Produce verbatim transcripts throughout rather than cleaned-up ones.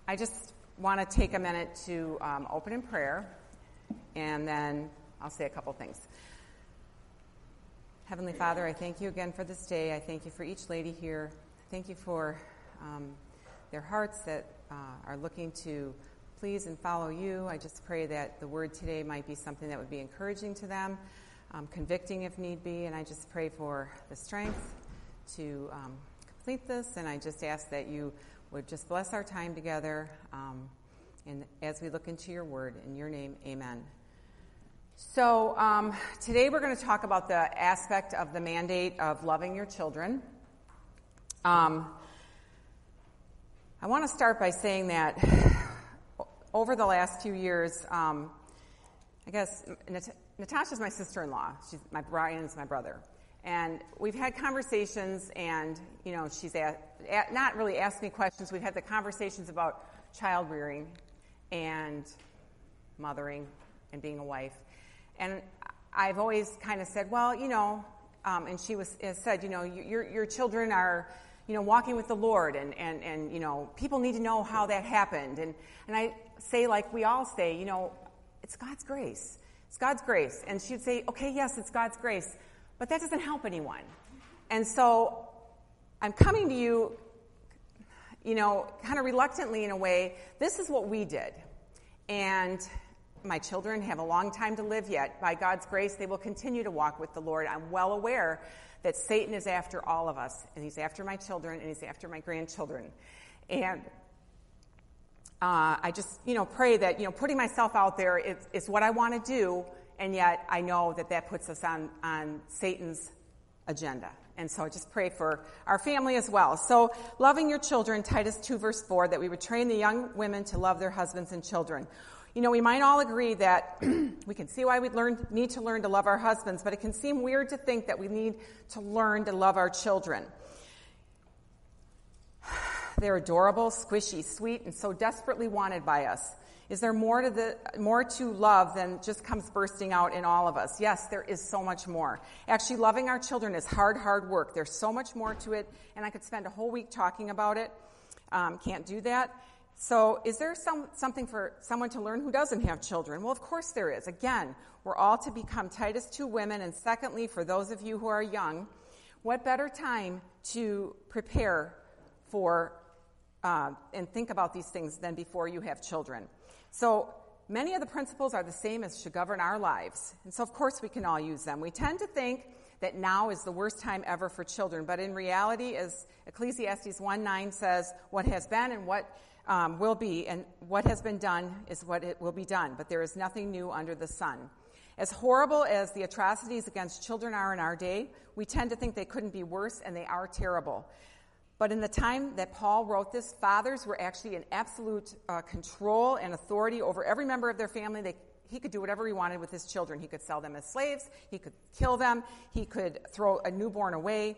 I just want to take a minute to um, open in prayer, and then I'll say a couple things. Heavenly Father, I thank you again for this day. I thank you for each lady here. Thank you for um, their hearts that uh, are looking to please and follow you. I just pray that the word today might be something that would be encouraging to them, um, convicting if need be, and I just pray for the strength to um, complete this, and I just ask that you would just bless our time together, um, and as we look into your word, in your name, amen. So um, today we're going to talk about the aspect of the mandate of loving your children. Um, I want to start by saying that over the last few years, um, I guess Nat- Natasha's my sister-in-law. She's my Brian's my brother. And we've had conversations, and, you know, she's at, at, not really asked me questions. We've had the conversations about child rearing and mothering and being a wife. And I've always kind of said, well, you know, um, and she was has said, you know, your your children are, you know, walking with the Lord, and, and, and, you know, people need to know how that happened. And, and I say, like we all say, you know, it's God's grace. It's God's grace. And she'd say, okay, yes, it's God's grace. But that doesn't help anyone. And so I'm coming to you, you know, kind of reluctantly in a way. This is what we did. And my children have a long time to live yet. By God's grace, they will continue to walk with the Lord. I'm well aware that Satan is after all of us, and he's after my children, and he's after my grandchildren. And uh, I just, you know, pray that, you know, putting myself out there is, is what I want to do. And yet I know that that puts us on, on Satan's agenda. And so I just pray for our family as well. So loving your children, Titus two, verse four, that we would train the young women to love their husbands and children. You know, we might all agree that we can see why we learn, need to learn to love our husbands, but it can seem weird to think that we need to learn to love our children. They're adorable, squishy, sweet, and so desperately wanted by us. Is there more to the more to love than just comes bursting out in all of us? Yes, there is so much more. Actually, loving our children is hard, hard work. There's so much more to it, and I could spend a whole week talking about it. Um, can't do that. So is there some something for someone to learn who doesn't have children? Well, of course there is. Again, we're all to become Titus two women, and secondly, for those of you who are young, what better time to prepare for uh, and think about these things than before you have children? So many of the principles are the same as should govern our lives. And so, of course, we can all use them. We tend to think that now is the worst time ever for children. But in reality, as Ecclesiastes one nine says, what has been and what um, will be, and what has been done is what it will be done. But there is nothing new under the sun. As horrible as the atrocities against children are in our day, we tend to think they couldn't be worse, and they are terrible. But in the time that Paul wrote this, fathers were actually in absolute uh, control and authority over every member of their family. They, he could do whatever he wanted with his children. He could sell them as slaves. He could kill them. He could throw a newborn away.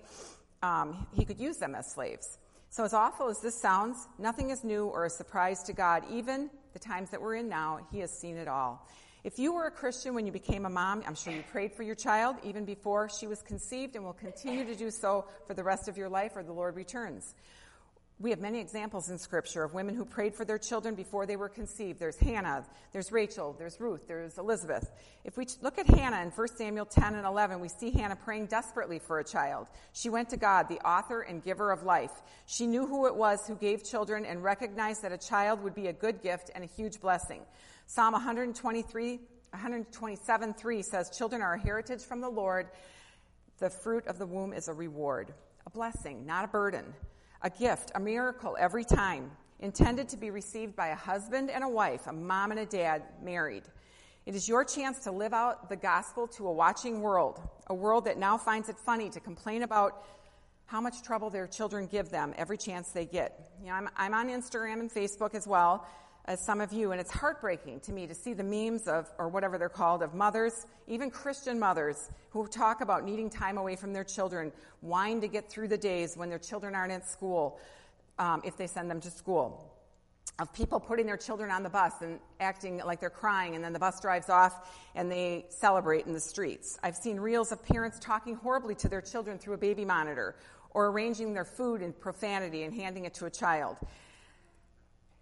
Um, he could use them as slaves. So as awful as this sounds, nothing is new or a surprise to God. Even the times that we're in now, he has seen it all. If you were a Christian when you became a mom, I'm sure you prayed for your child even before she was conceived, and will continue to do so for the rest of your life or the Lord returns. We have many examples in Scripture of women who prayed for their children before they were conceived. There's Hannah, there's Rachel, there's Ruth, there's Elizabeth. If we look at Hannah in First Samuel ten and eleven, we see Hannah praying desperately for a child. She went to God, the author and giver of life. She knew who it was who gave children and recognized that a child would be a good gift and a huge blessing. Psalm one twenty-three, one twenty-seven three says, children are a heritage from the Lord. The fruit of the womb is a reward, a blessing, not a burden, a gift, a miracle every time, intended to be received by a husband and a wife, a mom and a dad, married. It is your chance to live out the gospel to a watching world, a world that now finds it funny to complain about how much trouble their children give them every chance they get. You know, I'm, I'm on Instagram and Facebook as well as some of you, and it's heartbreaking to me to see the memes of, or whatever they're called, of mothers, even Christian mothers, who talk about needing time away from their children, whine to get through the days when their children aren't at school, um, if they send them to school. Of people putting their children on the bus and acting like they're crying, and then the bus drives off and they celebrate in the streets. I've seen reels of parents talking horribly to their children through a baby monitor, or arranging their food in profanity and handing it to a child.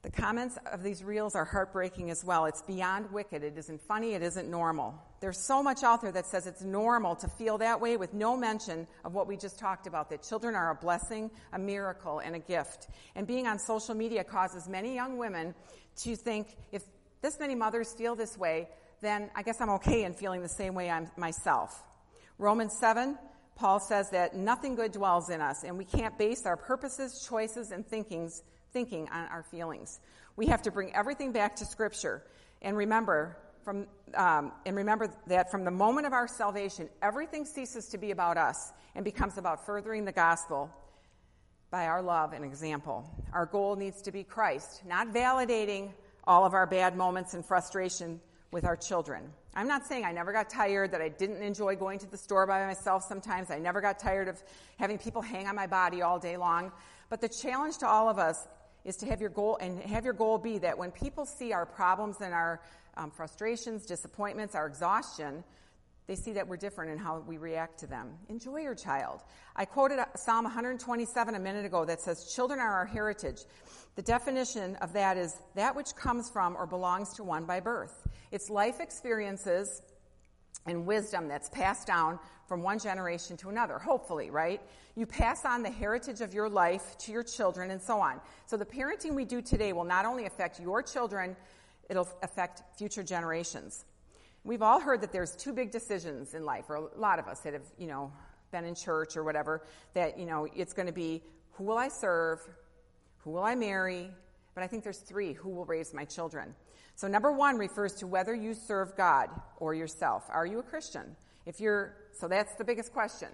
The comments of these reels are heartbreaking as well. It's beyond wicked. It isn't funny. It isn't normal. There's so much out there that says it's normal to feel that way with no mention of what we just talked about, that children are a blessing, a miracle, and a gift. And being on social media causes many young women to think, if this many mothers feel this way, then I guess I'm okay in feeling the same way I'm myself. Romans seven, Paul says that nothing good dwells in us, and we can't base our purposes, choices, and thinkings thinking on our feelings. We have to bring everything back to Scripture, and remember from um, and remember that from the moment of our salvation, everything ceases to be about us and becomes about furthering the gospel by our love and example. Our goal needs to be Christ, not validating all of our bad moments and frustration with our children. I'm not saying I never got tired, that I didn't enjoy going to the store by myself sometimes. I never got tired of having people hang on my body all day long. But the challenge to all of us is to have your goal, and have your goal be that when people see our problems and our um, frustrations, disappointments, our exhaustion, they see that we're different in how we react to them. Enjoy your child. I quoted Psalm one twenty-seven a minute ago that says, children are our heritage. The definition of that is that which comes from or belongs to one by birth. It's life experiences and wisdom that's passed down from one generation to another, hopefully, right? You pass on the heritage of your life to your children and so on. So the parenting we do today will not only affect your children, it'll affect future generations. We've all heard that there's two big decisions in life, or a lot of us that have, you know, been in church or whatever, that, you know, it's going to be, who will I serve? Who will I marry? But I think there's three, who will raise my children? So number one refers to whether you serve God or yourself. Are you a Christian? If you're, so that's the biggest question.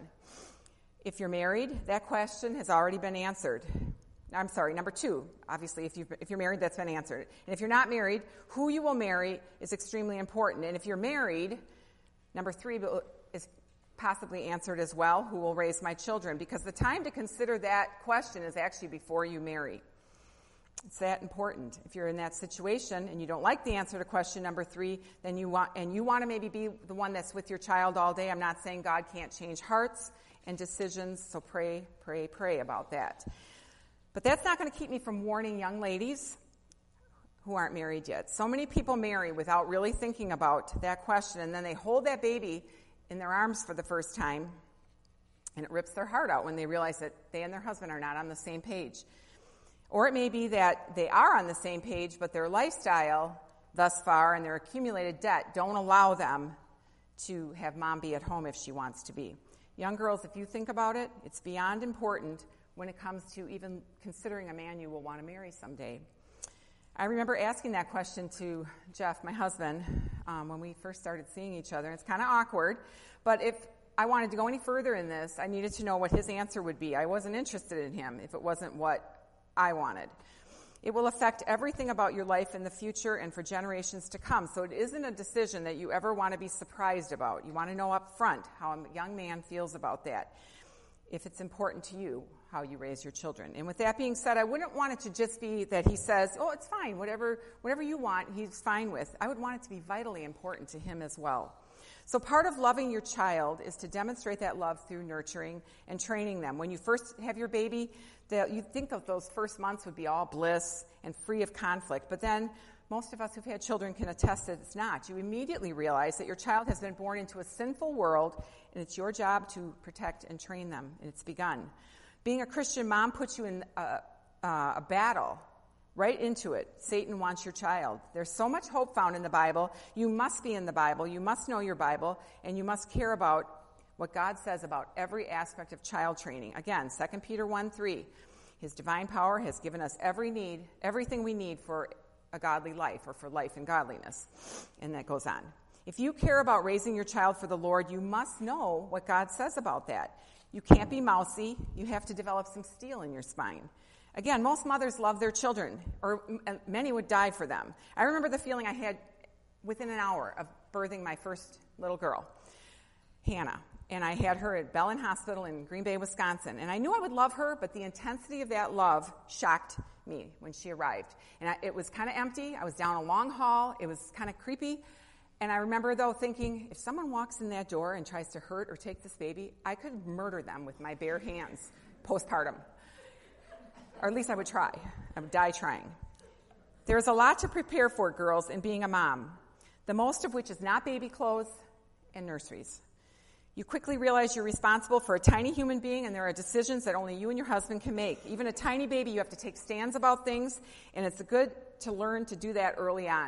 If you're married, that question has already been answered. I'm sorry, number two, obviously, if, you, if you're married, that's been answered. And if you're not married, who you will marry is extremely important. And if you're married, number three is possibly answered as well, who will raise my children? Because the time to consider that question is actually before you marry. It's that important. If you're in that situation and you don't like the answer to question number three, then you want, and you want to maybe be the one that's with your child all day. I'm not saying God can't change hearts and decisions, so pray, pray, pray about that. But that's not going to keep me from warning young ladies who aren't married yet. So many people marry without really thinking about that question, and then they hold that baby in their arms for the first time, and it rips their heart out when they realize that they and their husband are not on the same page. Or it may be that they are on the same page, but their lifestyle thus far and their accumulated debt don't allow them to have mom be at home if she wants to be. Young girls, if you think about it, it's beyond important when it comes to even considering a man you will want to marry someday. I remember asking that question to Jeff, my husband, um, when we first started seeing each other. It's kind of awkward, but if I wanted to go any further in this, I needed to know what his answer would be. I wasn't interested in him if it wasn't what I wanted. It will affect everything about your life in the future and for generations to come. So it isn't a decision that you ever want to be surprised about. You want to know up front how a young man feels about that, if it's important to you, how you raise your children. And with that being said, I wouldn't want it to just be that he says, oh, it's fine, whatever, whatever you want, he's fine with. I would want it to be vitally important to him as well. So part of loving your child is to demonstrate that love through nurturing and training them. When you first have your baby, you think of those first months would be all bliss and free of conflict. But then most of us who've had children can attest that it's not. You immediately realize that your child has been born into a sinful world, and it's your job to protect and train them, and it's begun. Being a Christian mom puts you in a, a, a battle, right into it. Satan wants your child. There's so much hope found in the Bible. You must be in the Bible. You must know your Bible, and you must care about what God says about every aspect of child training. Again, Second Peter one three, his divine power has given us every need, everything we need for a godly life, or for life and godliness. And that goes on. If you care about raising your child for the Lord, you must know what God says about that. You can't be mousy. You have to develop some steel in your spine. Again, most mothers love their children, or many would die for them. I remember the feeling I had within an hour of birthing my first little girl, Hannah. And I had her at Bellin Hospital in Green Bay, Wisconsin. And I knew I would love her, but the intensity of that love shocked me when she arrived. And I, it was kind of empty. I was down a long hall. It was kind of creepy. And I remember, though, thinking, if someone walks in that door and tries to hurt or take this baby, I could murder them with my bare hands postpartum. Or at least I would try. I would die trying. There is a lot to prepare for, girls, in being a mom, the most of which is not baby clothes and nurseries. You quickly realize you're responsible for a tiny human being, and there are decisions that only you and your husband can make. Even a tiny baby, you have to take stands about things, and it's good to learn to do that early on.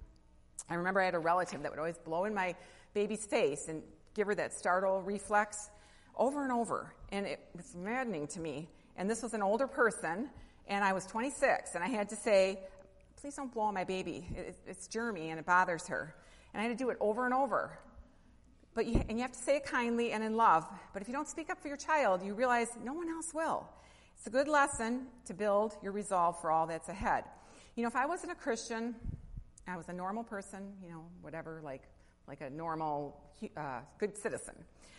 I remember I had a relative that would always blow in my baby's face and give her that startle reflex over and over, and it was maddening to me. And this was an older person, and I was twenty-six, and I had to say, please don't blow on my baby. It's Jeremy, and it bothers her. And I had to do it over and over. But you, and you have to say it kindly and in love. But if you don't speak up for your child, you realize no one else will. It's a good lesson to build your resolve for all that's ahead. You know, if I wasn't a Christian, I was a normal person, you know, whatever, like like a normal, uh, good citizen.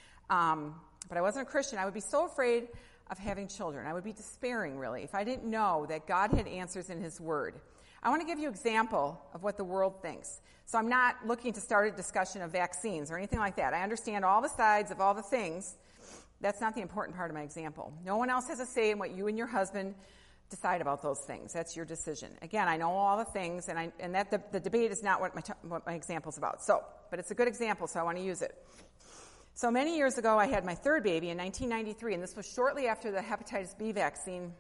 Um, but I wasn't a Christian. I would be so afraid of having children. I would be despairing, really, if I didn't know that God had answers in His Word. I want to give you an example of what the world thinks. So I'm not looking to start a discussion of vaccines or anything like that. I understand all the sides of all the things. That's not the important part of my example. No one else has a say in what you and your husband decide about those things. That's your decision. Again, I know all the things, and I, and that the, the debate is not what my, t- what my example is about. So, but it's a good example, so I want to use it. So many years ago, I had my third baby in nineteen ninety-three, and this was shortly after the hepatitis B vaccine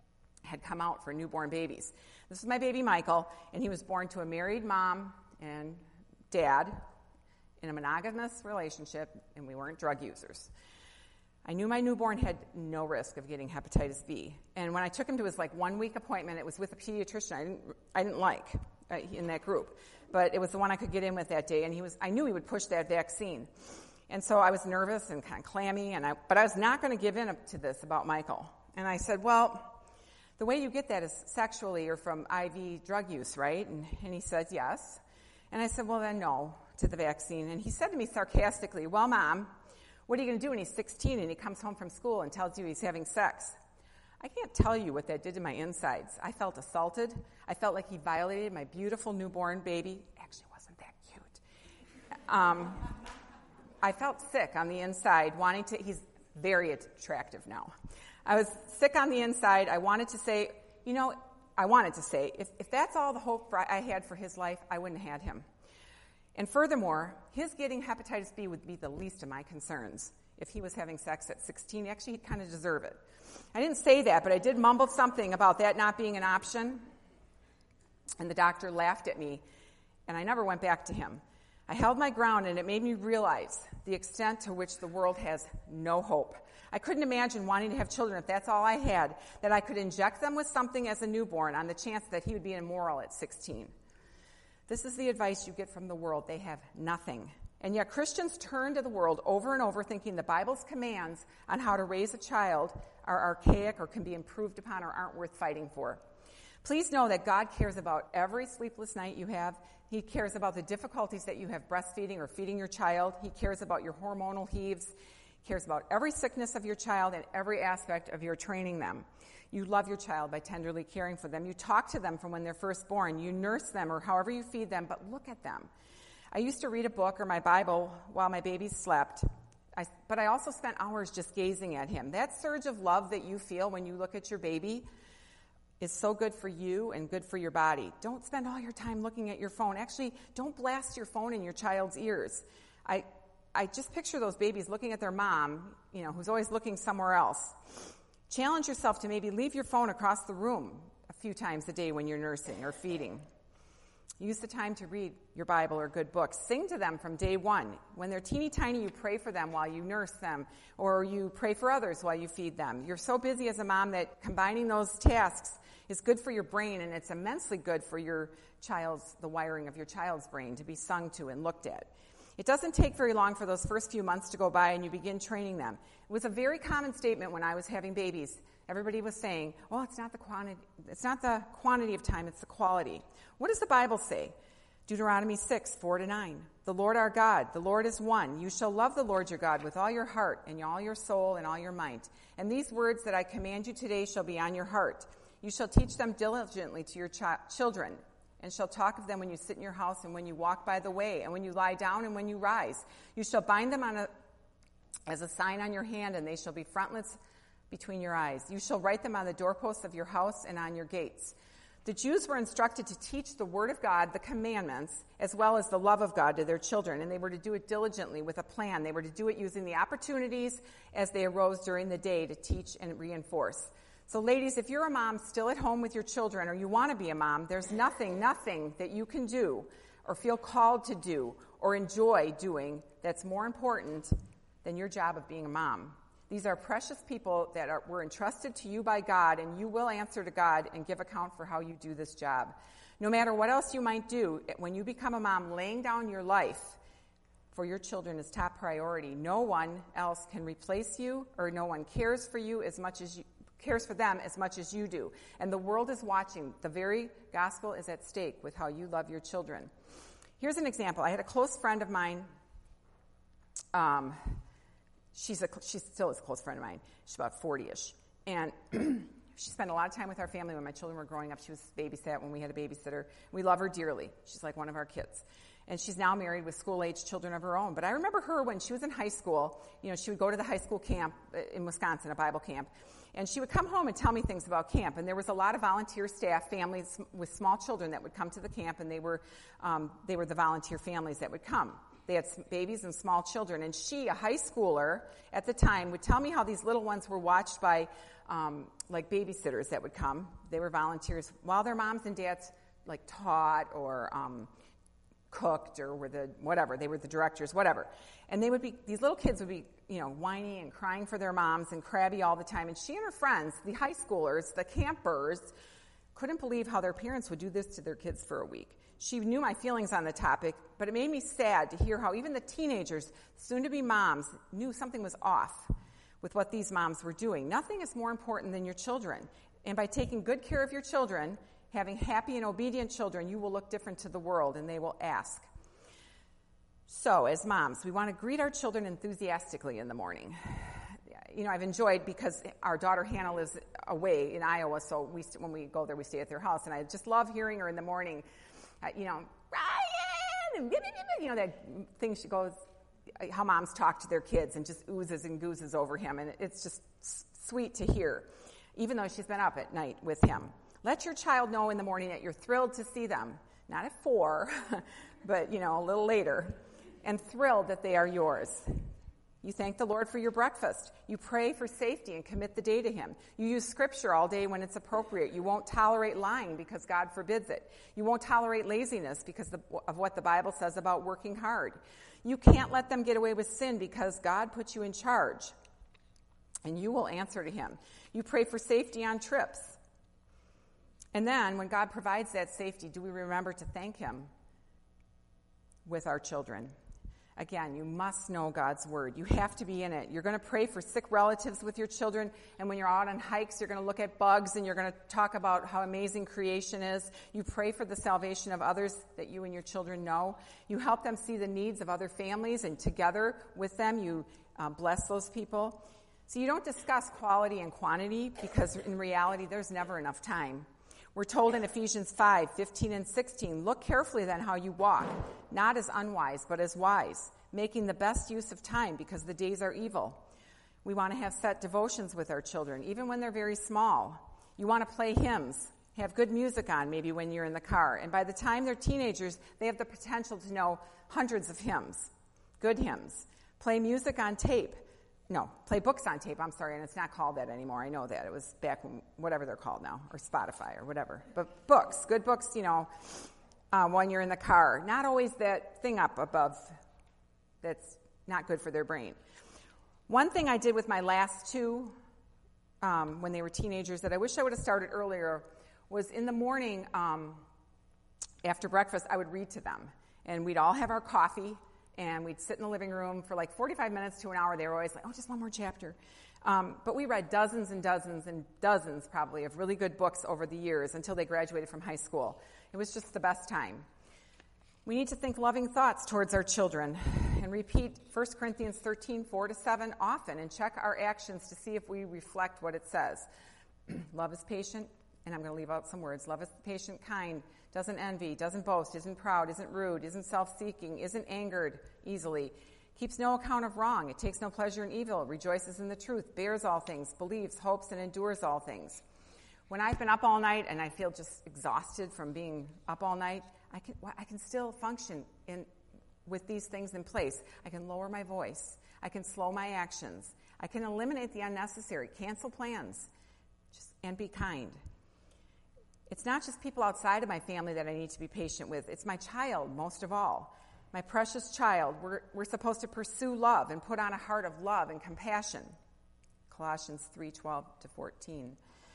had come out for newborn babies. This was my baby Michael, and he was born to a married mom and dad in a monogamous relationship, and we weren't drug users. I knew my newborn had no risk of getting hepatitis B, and when I took him to his like one week appointment, it was with a pediatrician I didn't I didn't like uh, in that group, but it was the one I could get in with that day, and he was I knew he would push that vaccine, and so I was nervous and kind of clammy, and I but I was not going to give in to this about Michael, and I said, well, the way you get that is sexually or from I V drug use, right? And, and he said, yes. And I said, well, then no to the vaccine. And he said to me sarcastically, well, Mom, what are you going to do when he's sixteen and he comes home from school and tells you he's having sex? I can't tell you what that did to my insides. I felt assaulted. I felt like he violated my beautiful newborn baby. Actually, it wasn't that cute. Um, I felt sick on the inside, wanting to, he's very attractive now. I was sick on the inside. I wanted to say, you know, I wanted to say, if, if that's all the hope for, I had for his life, I wouldn't have had him. And furthermore, his getting hepatitis B would be the least of my concerns. If he was having sex at sixteen, actually, he'd kind of deserve it. I didn't say that, but I did mumble something about that not being an option. And the doctor laughed at me, and I never went back to him. I held my ground, and it made me realize the extent to which the world has no hope. I couldn't imagine wanting to have children if that's all I had, that I could inject them with something as a newborn on the chance that he would be immoral at sixteen. This is the advice you get from the world. They have nothing. And yet Christians turn to the world over and over thinking the Bible's commands on how to raise a child are archaic or can be improved upon or aren't worth fighting for. Please know that God cares about every sleepless night you have. He cares about the difficulties that you have breastfeeding or feeding your child. He cares about your hormonal heaves. Cares about every sickness of your child and every aspect of your training them. You love your child by tenderly caring for them. You talk to them from when they're first born. You nurse them or however you feed them, but look at them. I used to read a book or my Bible while my babies slept, I, but I also spent hours just gazing at him. That surge of love that you feel when you look at your baby is so good for you and good for your body. Don't spend all your time looking at your phone. Actually, don't blast your phone in your child's ears. I I just picture those babies looking at their mom, you know, who's always looking somewhere else. Challenge yourself to maybe leave your phone across the room a few times a day when you're nursing or feeding. Use the time to read your Bible or good books. Sing to them from day one. When they're teeny tiny, you pray for them while you nurse them, or you pray for others while you feed them. You're so busy as a mom that combining those tasks is good for your brain, and it's immensely good for your child's, the wiring of your child's brain to be sung to and looked at. It doesn't take very long for those first few months to go by and you begin training them. It was a very common statement when I was having babies. Everybody was saying, well, it's not the quantity, it's not the quantity of time, it's the quality. What does the Bible say? Deuteronomy six, four to nine. The Lord our God, the Lord is one. You shall love the Lord your God with all your heart and all your soul and all your might. And these words that I command you today shall be on your heart. You shall teach them diligently to your ch- children. And shall talk of them when you sit in your house and when you walk by the way and when you lie down and when you rise. You shall bind them on a, as a sign on your hand, and they shall be frontlets between your eyes. You shall write them on the doorposts of your house and on your gates. The Jews were instructed to teach the Word of God, the commandments, as well as the love of God to their children, and they were to do it diligently with a plan. They were to do it using the opportunities as they arose during the day to teach and reinforce. So ladies, if you're a mom still at home with your children, or you want to be a mom, there's nothing, nothing that you can do or feel called to do or enjoy doing that's more important than your job of being a mom. These are precious people that are, were entrusted to you by God, and you will answer to God and give account for how you do this job. No matter what else you might do, when you become a mom, laying down your life for your children is top priority. No one else can replace you, or no one cares for you as much as you cares for them as much as you do. And the world is watching. The very gospel is at stake with how you love your children. Here's an example. I had a close friend of mine. Um, She's a, she still is a close friend of mine. She's about forty-ish. And she spent a lot of time with our family when my children were growing up. She was babysat when we had a babysitter. We love her dearly. She's like one of our kids. And she's now married with school-age children of her own. But I remember her when she was in high school. You know, she would go to the high school camp in Wisconsin, a Bible camp. And she would come home and tell me things about camp. And there was a lot of volunteer staff, families with small children that would come to the camp. And they were, um, they were the volunteer families that would come. They had babies and small children. And she, a high schooler at the time, would tell me how these little ones were watched by, um, like, babysitters that would come. They were volunteers while their moms and dads, like, taught or um, cooked or were the, whatever. They were the directors, whatever. And they would be, these little kids would be, you know, whiny and crying for their moms and crabby all the time. And she and her friends, the high schoolers, the campers, couldn't believe how their parents would do this to their kids for a week. She knew my feelings on the topic, but it made me sad to hear how even the teenagers, soon-to-be moms, knew something was off with what these moms were doing. Nothing is more important than your children. And by taking good care of your children, having happy and obedient children, you will look different to the world, and they will ask. So, as moms, we want to greet our children enthusiastically in the morning. You know, I've enjoyed, because our daughter Hannah lives away in Iowa, so we when we go there, we stay at their house, and I just love hearing her in the morning. Uh, you know, Ryan, and you know that thing she goes, how moms talk to their kids and just oozes and goozes over him, and it's just s- sweet to hear, even though she's been up at night with him. Let your child know in the morning that you're thrilled to see them, not at four, but, you know, a little later, and thrilled that they are yours. You thank the Lord for your breakfast. You pray for safety and commit the day to Him. You use Scripture all day when it's appropriate. You won't tolerate lying because God forbids it. You won't tolerate laziness because of what the Bible says about working hard. You can't let them get away with sin because God put you in charge, and you will answer to Him. You pray for safety on trips. And then, when God provides that safety, do we remember to thank Him with our children? Again, you must know God's Word. You have to be in it. You're going to pray for sick relatives with your children, and when you're out on hikes, you're going to look at bugs, and you're going to talk about how amazing creation is. You pray for the salvation of others that you and your children know. You help them see the needs of other families, and together with them, you uh, bless those people. So you don't discuss quality and quantity, because in reality, there's never enough time. We're told in Ephesians five, fifteen and sixteen, look carefully then how you walk, not as unwise, but as wise, making the best use of time because the days are evil. We want to have set devotions with our children, even when they're very small. You want to play hymns, have good music on maybe when you're in the car. And by the time they're teenagers, they have the potential to know hundreds of hymns, good hymns. Play music on tape. No, play books on tape, I'm sorry, and it's not called that anymore. I know that. It was back when, whatever they're called now, or Spotify or whatever. But books, good books, you know, uh, when you're in the car. Not always that thing up above that's not good for their brain. One thing I did with my last two, um, when they were teenagers, that I wish I would have started earlier, was in the morning, um, after breakfast, I would read to them. And we'd all have our coffee, and we'd sit in the living room for like forty-five minutes to an hour. They were always like, oh, just one more chapter. Um, but we read dozens and dozens and dozens, probably, of really good books over the years until they graduated from high school. It was just the best time. We need to think loving thoughts towards our children and repeat First Corinthians thirteen, four to seven often and check our actions to see if we reflect what it says. Love is patient, and I'm going to leave out some words. Love is patient, kind, doesn't envy, doesn't boast, isn't proud, isn't rude, isn't self-seeking, isn't angered easily, keeps no account of wrong, it takes no pleasure in evil, rejoices in the truth, bears all things, believes, hopes, and endures all things. When I've been up all night and I feel just exhausted from being up all night, I can I can still function in with these things in place. I can lower my voice. I can slow my actions. I can eliminate the unnecessary, cancel plans, just and be kind. It's not just people outside of my family that I need to be patient with. It's my child, most of all. My precious child. We're, we're supposed to pursue love and put on a heart of love and compassion. Colossians three twelve to fourteen.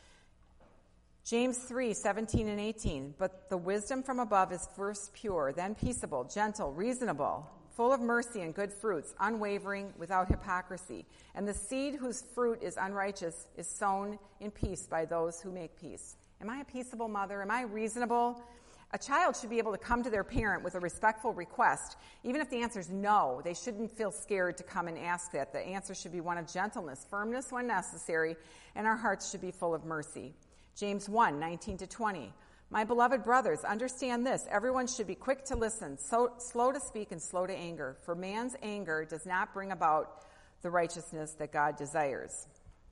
James three seventeen and eighteen. But the wisdom from above is first pure, then peaceable, gentle, reasonable, full of mercy and good fruits, unwavering, without hypocrisy. And the seed whose fruit is unrighteous is sown in peace by those who make peace. Am I a peaceable mother? Am I reasonable? A child should be able to come to their parent with a respectful request. Even if the answer is no, they shouldn't feel scared to come and ask that. The answer should be one of gentleness, firmness when necessary, and our hearts should be full of mercy. James one nineteen to twenty. My beloved brothers, understand this. Everyone should be quick to listen, so, slow to speak, and slow to anger. For man's anger does not bring about the righteousness that God desires.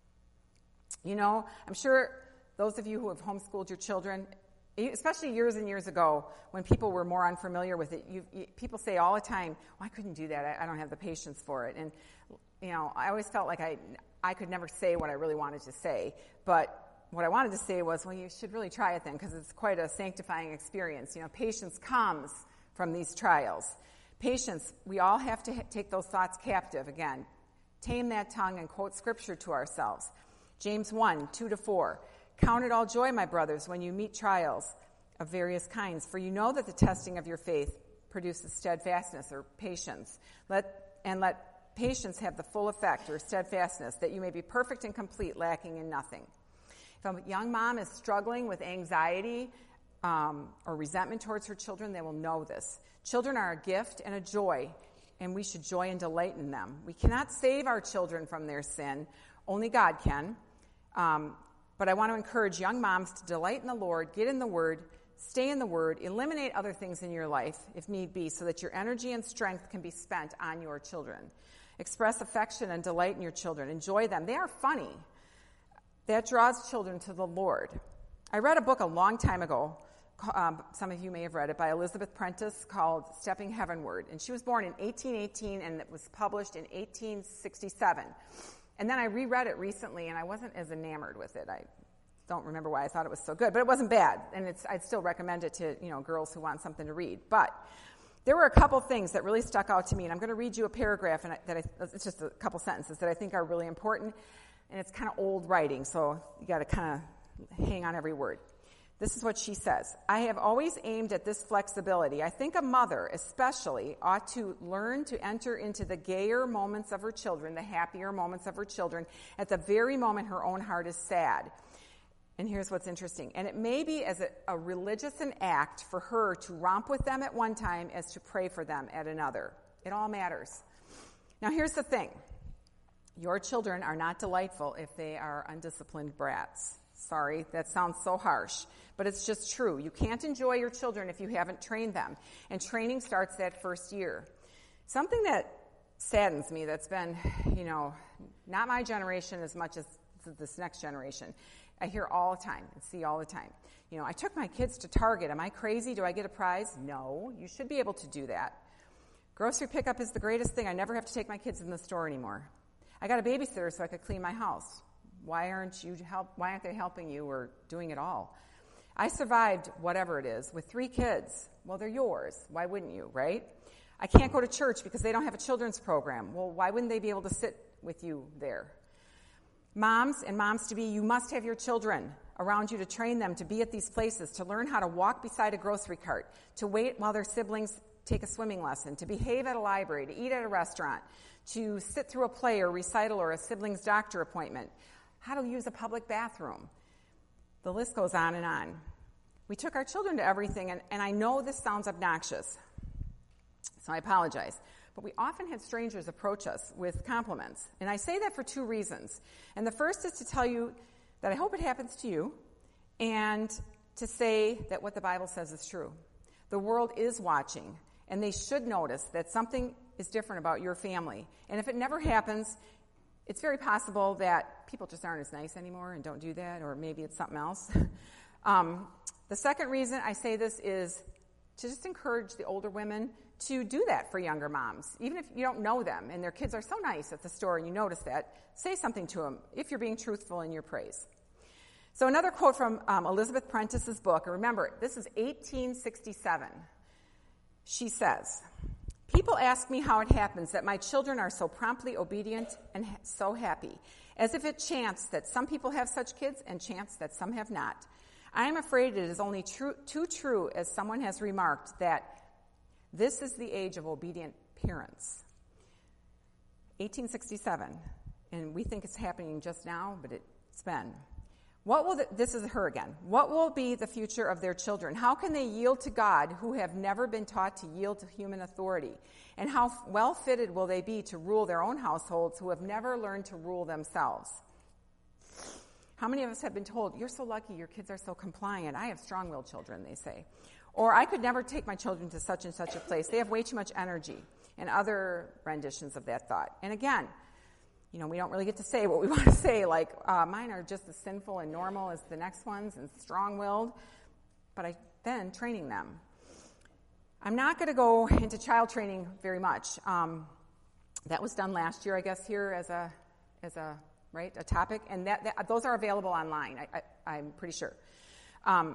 You know, I'm sure those of you who have homeschooled your children, especially years and years ago when people were more unfamiliar with it, you, you, people say all the time, well, I couldn't do that. I, I don't have the patience for it. And, you know, I always felt like I, I could never say what I really wanted to say. But what I wanted to say was, well, you should really try it then, because it's quite a sanctifying experience. You know, patience comes from these trials. Patience, we all have to ha- take those thoughts captive again. Tame that tongue and quote scripture to ourselves. James one, two to four. Count it all joy, my brothers, when you meet trials of various kinds, for you know that the testing of your faith produces steadfastness or patience. Let and let patience have the full effect or steadfastness, that you may be perfect and complete, lacking in nothing. If a young mom is struggling with anxiety um, or resentment towards her children, they will know this. Children are a gift and a joy, and we should joy and delight in them. We cannot save our children from their sin. Only God can. Um, But I want to encourage young moms to delight in the Lord, get in the Word, stay in the Word, eliminate other things in your life, if need be, so that your energy and strength can be spent on your children. Express affection and delight in your children. Enjoy them. They are funny. That draws children to the Lord. I read a book a long time ago. Um, some of you may have read it, by Elizabeth Prentice, called Stepping Heavenward. And she was born in eighteen eighteen, and it was published in eighteen sixty-seven. And then I reread it recently, and I wasn't as enamored with it. I don't remember why I thought it was so good, but it wasn't bad. And it's, I'd still recommend it to, you know, girls who want something to read. But there were a couple things that really stuck out to me, and I'm going to read you a paragraph, and I, that I, it's just a couple sentences that I think are really important. And it's kind of old writing, so you got to kind of hang on every word. This is what she says. I have always aimed at this flexibility. I think a mother, especially, ought to learn to enter into the gayer moments of her children, the happier moments of her children, at the very moment her own heart is sad. And here's what's interesting. And it may be as a, a religious an act for her to romp with them at one time as to pray for them at another. It all matters. Now, here's the thing. Your children are not delightful if they are undisciplined brats. Sorry, that sounds so harsh, but it's just true. You can't enjoy your children if you haven't trained them, and training starts that first year. Something that saddens me, that's been, you know, not my generation as much as this next generation, I hear all the time and see all the time. You know, I took my kids to Target. Am I crazy? Do I get a prize? No, you should be able to do that. Grocery pickup is the greatest thing. I never have to take my kids in the store anymore. I got a babysitter so I could clean my house. Why aren't you help? Why aren't they helping you or doing it all? I survived whatever it is with three kids. Well, they're yours. Why wouldn't you, right? I can't go to church because they don't have a children's program. Well, why wouldn't they be able to sit with you there? Moms and moms-to-be, you must have your children around you to train them to be at these places, to learn how to walk beside a grocery cart, to wait while their siblings take a swimming lesson, to behave at a library, to eat at a restaurant, to sit through a play or recital or a sibling's doctor appointment, how to use a public bathroom. The list goes on and on. We took our children to everything, and, and I know this sounds obnoxious, so I apologize. But we often had strangers approach us with compliments. And I say that for two reasons. And the first is to tell you that I hope it happens to you, and to say that what the Bible says is true. The world is watching, and they should notice that something is different about your family. And if it never happens, it's very possible that people just aren't as nice anymore and don't do that, or maybe it's something else. um, the second reason I say this is to just encourage the older women to do that for younger moms. Even if you don't know them and their kids are so nice at the store and you notice that, say something to them if you're being truthful in your praise. So another quote from um, Elizabeth Prentice's book, and remember, this is eighteen sixty-seven. She says, "People ask me how it happens that my children are so promptly obedient and ha- so happy, as if it chanced that some people have such kids and chance that some have not. I am afraid it is only true, too true, as someone has remarked, that this is the age of obedient parents." eighteen sixty-seven, and we think it's happening just now, but it's been. What will the, this is her again. What will be the future of their children? How can they yield to God who have never been taught to yield to human authority? And how well fitted will they be to rule their own households who have never learned to rule themselves? How many of us have been told, "You're so lucky, your kids are so compliant. I have strong-willed children," they say. Or, "I could never take my children to such and such a place. They have way too much energy," and other renditions of that thought. And again, you know, we don't really get to say what we want to say, like, uh, mine are just as sinful and normal as the next ones and strong-willed, but I then training them. I'm not going to go into child training very much. Um, that was done last year, I guess, here as a, as a right, a topic, and that, that those are available online, I, I, I'm pretty sure. Um,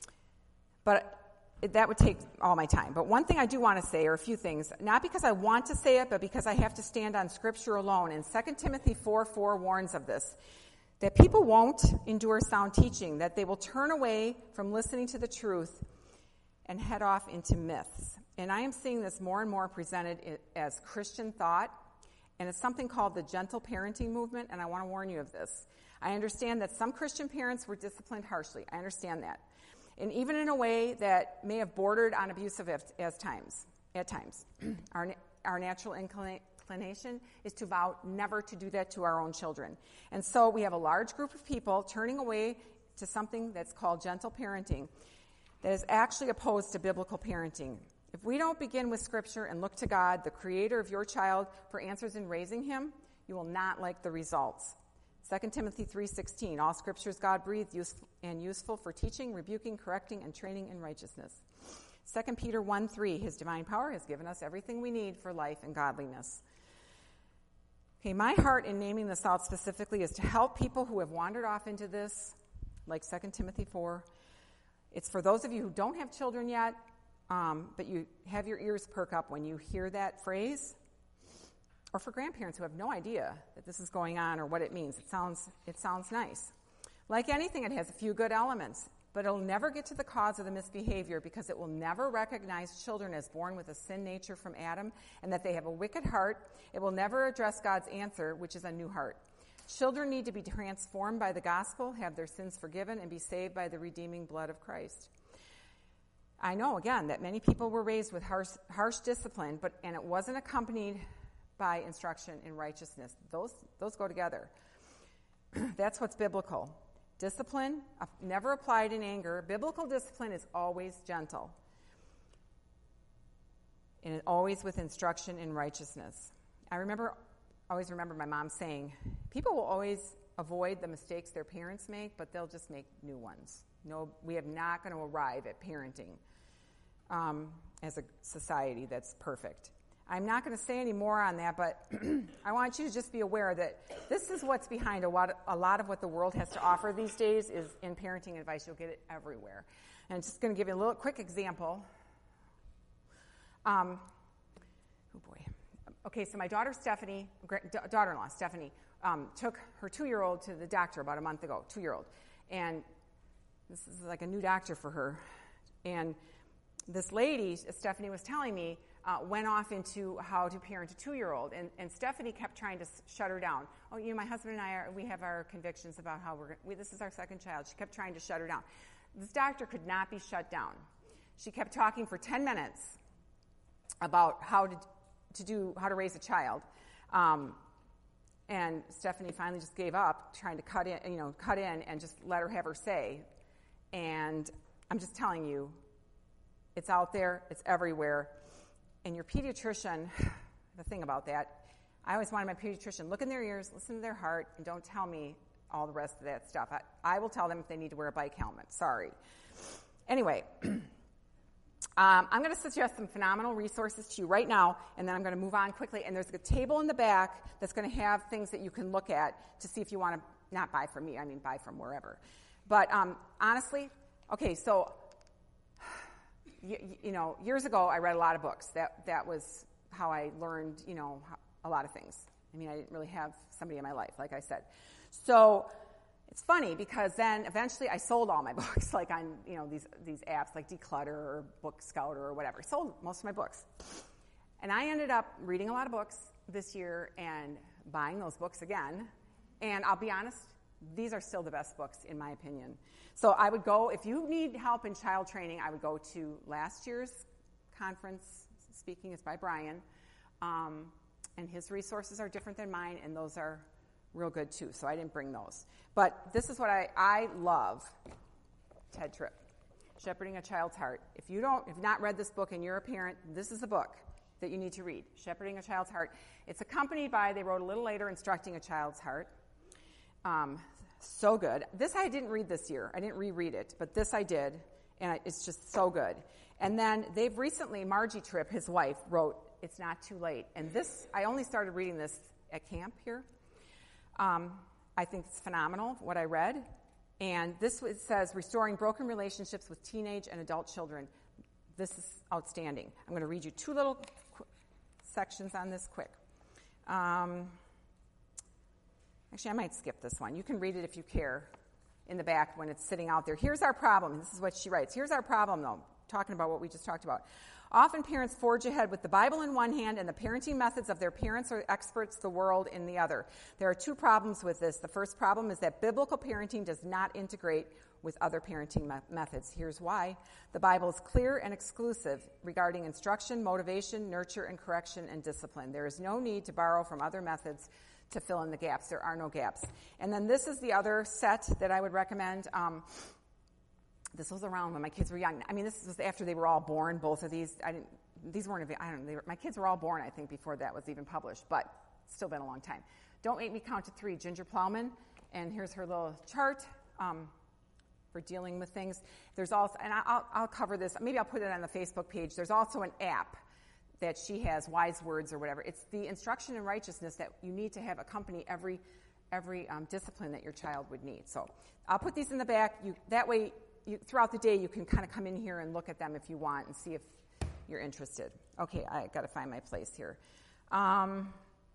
but that would take all my time. But one thing I do want to say, or a few things, not because I want to say it, but because I have to stand on Scripture alone. And Second Timothy four four warns of this, that people won't endure sound teaching, that they will turn away from listening to the truth and head off into myths. And I am seeing this more and more presented as Christian thought, and it's something called the gentle parenting movement, and I want to warn you of this. I understand that some Christian parents were disciplined harshly. I understand that. And even in a way that may have bordered on abusive as, as times, at times. Our, our natural inclination is to vow never to do that to our own children. And so we have a large group of people turning away to something that's called gentle parenting that is actually opposed to biblical parenting. If we don't begin with Scripture and look to God, the creator of your child, for answers in raising him, you will not like the results. Second Timothy three sixteen, all Scripture is God-breathed and useful for teaching, rebuking, correcting, and training in righteousness. Second Peter one three, his divine power has given us everything we need for life and godliness. Okay, my heart in naming this out specifically is to help people who have wandered off into this, like Second Timothy four. It's for those of you who don't have children yet, um, but you have your ears perk up when you hear that phrase. Or for grandparents who have no idea that this is going on or what it means. It sounds it sounds nice. Like anything, it has a few good elements, but it'll never get to the cause of the misbehavior because it will never recognize children as born with a sin nature from Adam and that they have a wicked heart. It will never address God's answer, which is a new heart. Children need to be transformed by the gospel, have their sins forgiven, and be saved by the redeeming blood of Christ. I know, again, that many people were raised with harsh, harsh discipline, but and it wasn't accompanied by instruction in righteousness. Those those go together. That's what's biblical. Discipline, uh, never applied in anger. Biblical discipline is always gentle. And always with instruction in righteousness. I remember, always remember my mom saying, people will always avoid the mistakes their parents make, but they'll just make new ones. No, we are not going to arrive at parenting um, as a society that's perfect. I'm not going to say any more on that, but I want you to just be aware that this is what's behind a lot, a lot of what the world has to offer these days is in parenting advice. You'll get it everywhere. And I'm just going to give you a little quick example. Um, oh, boy. Okay, so my daughter Stephanie, daughter-in-law Stephanie, um, took her two-year-old to the doctor about a month ago, two-year-old. And this is like a new doctor for her. And this lady, Stephanie was telling me, Uh, went off into how to parent a two-year-old, and, and Stephanie kept trying to s- shut her down. Oh, you know, my husband and I are, we have our convictions about how we're. We, this is our second child. She kept trying to shut her down. This doctor could not be shut down. She kept talking for ten minutes about how to to do how to raise a child, um, and Stephanie finally just gave up, trying to cut in, you know, cut in and just let her have her say. And I'm just telling you, it's out there, it's everywhere. And your pediatrician, the thing about that, I always wanted my pediatrician, look in their ears, listen to their heart, and don't tell me all the rest of that stuff. I, I will tell them if they need to wear a bike helmet. Sorry. Anyway, um, I'm going to suggest some phenomenal resources to you right now, and then I'm going to move on quickly. And there's a table in the back that's going to have things that you can look at to see if you want to not buy from me. I mean, buy from wherever. But um, honestly, okay, so, you, you know, years ago I read a lot of books. That that was how I learned, you know, a lot of things. I mean, I didn't really have somebody in my life, like I said. So it's funny because then eventually I sold all my books, like on, you know, these these apps like Declutter or Book Scout or whatever. I sold most of my books. And I ended up reading a lot of books this year and buying those books again. And I'll be honest, these are still the best books in my opinion. So I would go, if you need help in child training, I would go to last year's conference. Speaking is by Brian. Um, and his resources are different than mine, and those are real good too, so I didn't bring those. But this is what I, I love, Ted Tripp, Shepherding a Child's Heart. If you don't, if you've not read this book and you're a parent, this is a book that you need to read, Shepherding a Child's Heart. It's accompanied by, they wrote a little later, Instructing a Child's Heart. Um, so good. This I didn't read this year. I didn't reread it, but this I did, and it's just so good. And then they've recently, Margie Tripp, his wife, wrote It's Not Too Late. And this, I only started reading this at camp here. Um, I think it's phenomenal, what I read. And this it says, Restoring Broken Relationships with Teenage and Adult Children. This is outstanding. I'm going to read you two little qu- sections on this quick. Um, actually, I might skip this one. You can read it if you care in the back when it's sitting out there. Here's our problem. This is what she writes. Here's our problem, though, talking about what we just talked about. Often parents forge ahead with the Bible in one hand and the parenting methods of their parents or experts, the world, in the other. There are two problems with this. The first problem is that biblical parenting does not integrate with other parenting me- methods. Here's why. The Bible is clear and exclusive regarding instruction, motivation, nurture, and correction and discipline. There is no need to borrow from other methods to fill in the gaps. There are no gaps. And then this is the other set that I would recommend. Um, This was around when my kids were young. I mean, this was after they were all born, both of these. I didn't, these weren't, I don't know, they were, my kids were all born, I think, before that was even published, but it's still been a long time. Don't Make Me Count to Three, Ginger Plowman. And here's her little chart um, for dealing with things. There's also, and I'll, I'll cover this, maybe I'll put it on the Facebook page. There's also an app that she has, Wise Words or whatever. It's the instruction in righteousness that you need to have accompany every every um, discipline that your child would need. So I'll put these in the back. You, that way, You, throughout the day, you can kind of come in here and look at them if you want and see if you're interested. Okay, I got to find my place here. Um,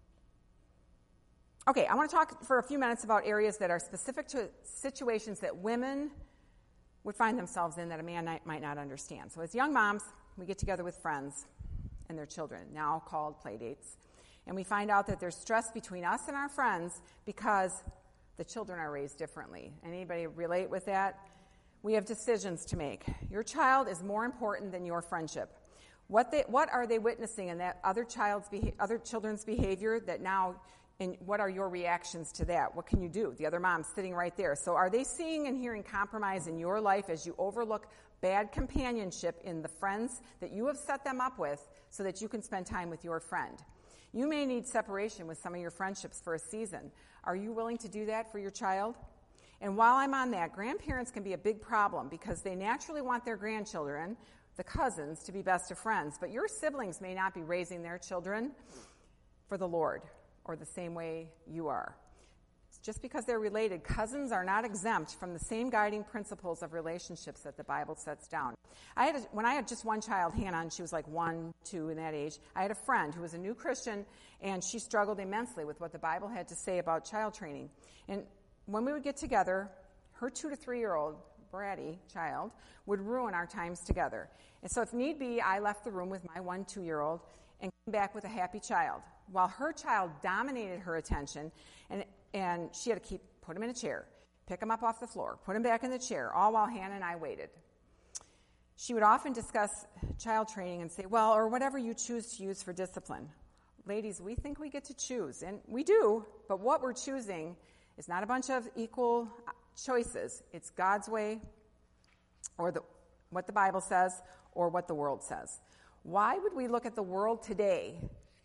okay, I want to talk for a few minutes about areas that are specific to situations that women would find themselves in that a man might not understand. So as young moms, we get together with friends and their children, now called play dates, and we find out that there's stress between us and our friends because the children are raised differently. Anybody relate with that? We have decisions to make. Your child is more important than your friendship. What they, what are they witnessing in that other child's beha- other children's behavior that now, and what are your reactions to that? What can you do? The other mom's sitting right there. So are they seeing and hearing compromise in your life as you overlook bad companionship in the friends that you have set them up with so that you can spend time with your friend? You may need separation with some of your friendships for a season. Are you willing to do that for your child? And while I'm on that, grandparents can be a big problem because they naturally want their grandchildren, the cousins, to be best of friends. But your siblings may not be raising their children for the Lord or the same way you are. Just because they're related, cousins are not exempt from the same guiding principles of relationships that the Bible sets down. I had a, when I had just one child, Hannah, and she was like one, two in that age, I had a friend who was a new Christian, and she struggled immensely with what the Bible had to say about child training. And when we would get together, her two to three-year-old bratty child would ruin our times together. And so if need be, I left the room with my one, two-year-old and came back with a happy child, while her child dominated her attention, and and she had to keep, put him in a chair, pick him up off the floor, put him back in the chair, all while Hannah and I waited. She would often discuss child training and say, well, or whatever you choose to use for discipline. Ladies, we think we get to choose, and we do, but what we're choosing is not a bunch of equal choices. It's God's way, or the, what the Bible says, or what the world says. Why would we look at the world today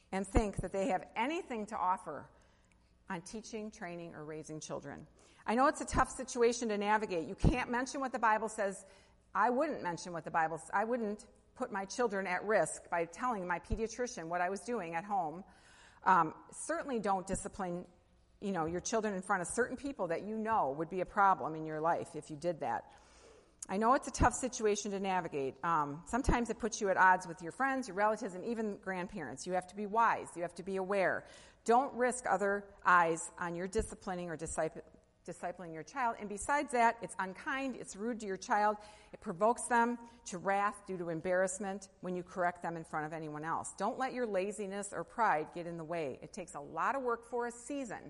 and think that they have anything to offer on teaching, training, or raising children. I know it's a tough situation to navigate. You can't mention what the Bible says. I wouldn't mention what the Bible says. I wouldn't put my children at risk by telling my pediatrician what I was doing at home. Um, certainly don't discipline, you know, your children in front of certain people that you know would be a problem in your life if you did that. I know it's a tough situation to navigate. Um, sometimes it puts you at odds with your friends, your relatives, and even grandparents. You have to be wise. You have to be aware. Don't risk other eyes on your disciplining or disciple, discipling your child. And besides that, it's unkind, it's rude to your child. It provokes them to wrath due to embarrassment when you correct them in front of anyone else. Don't let your laziness or pride get in the way. It takes a lot of work for a season.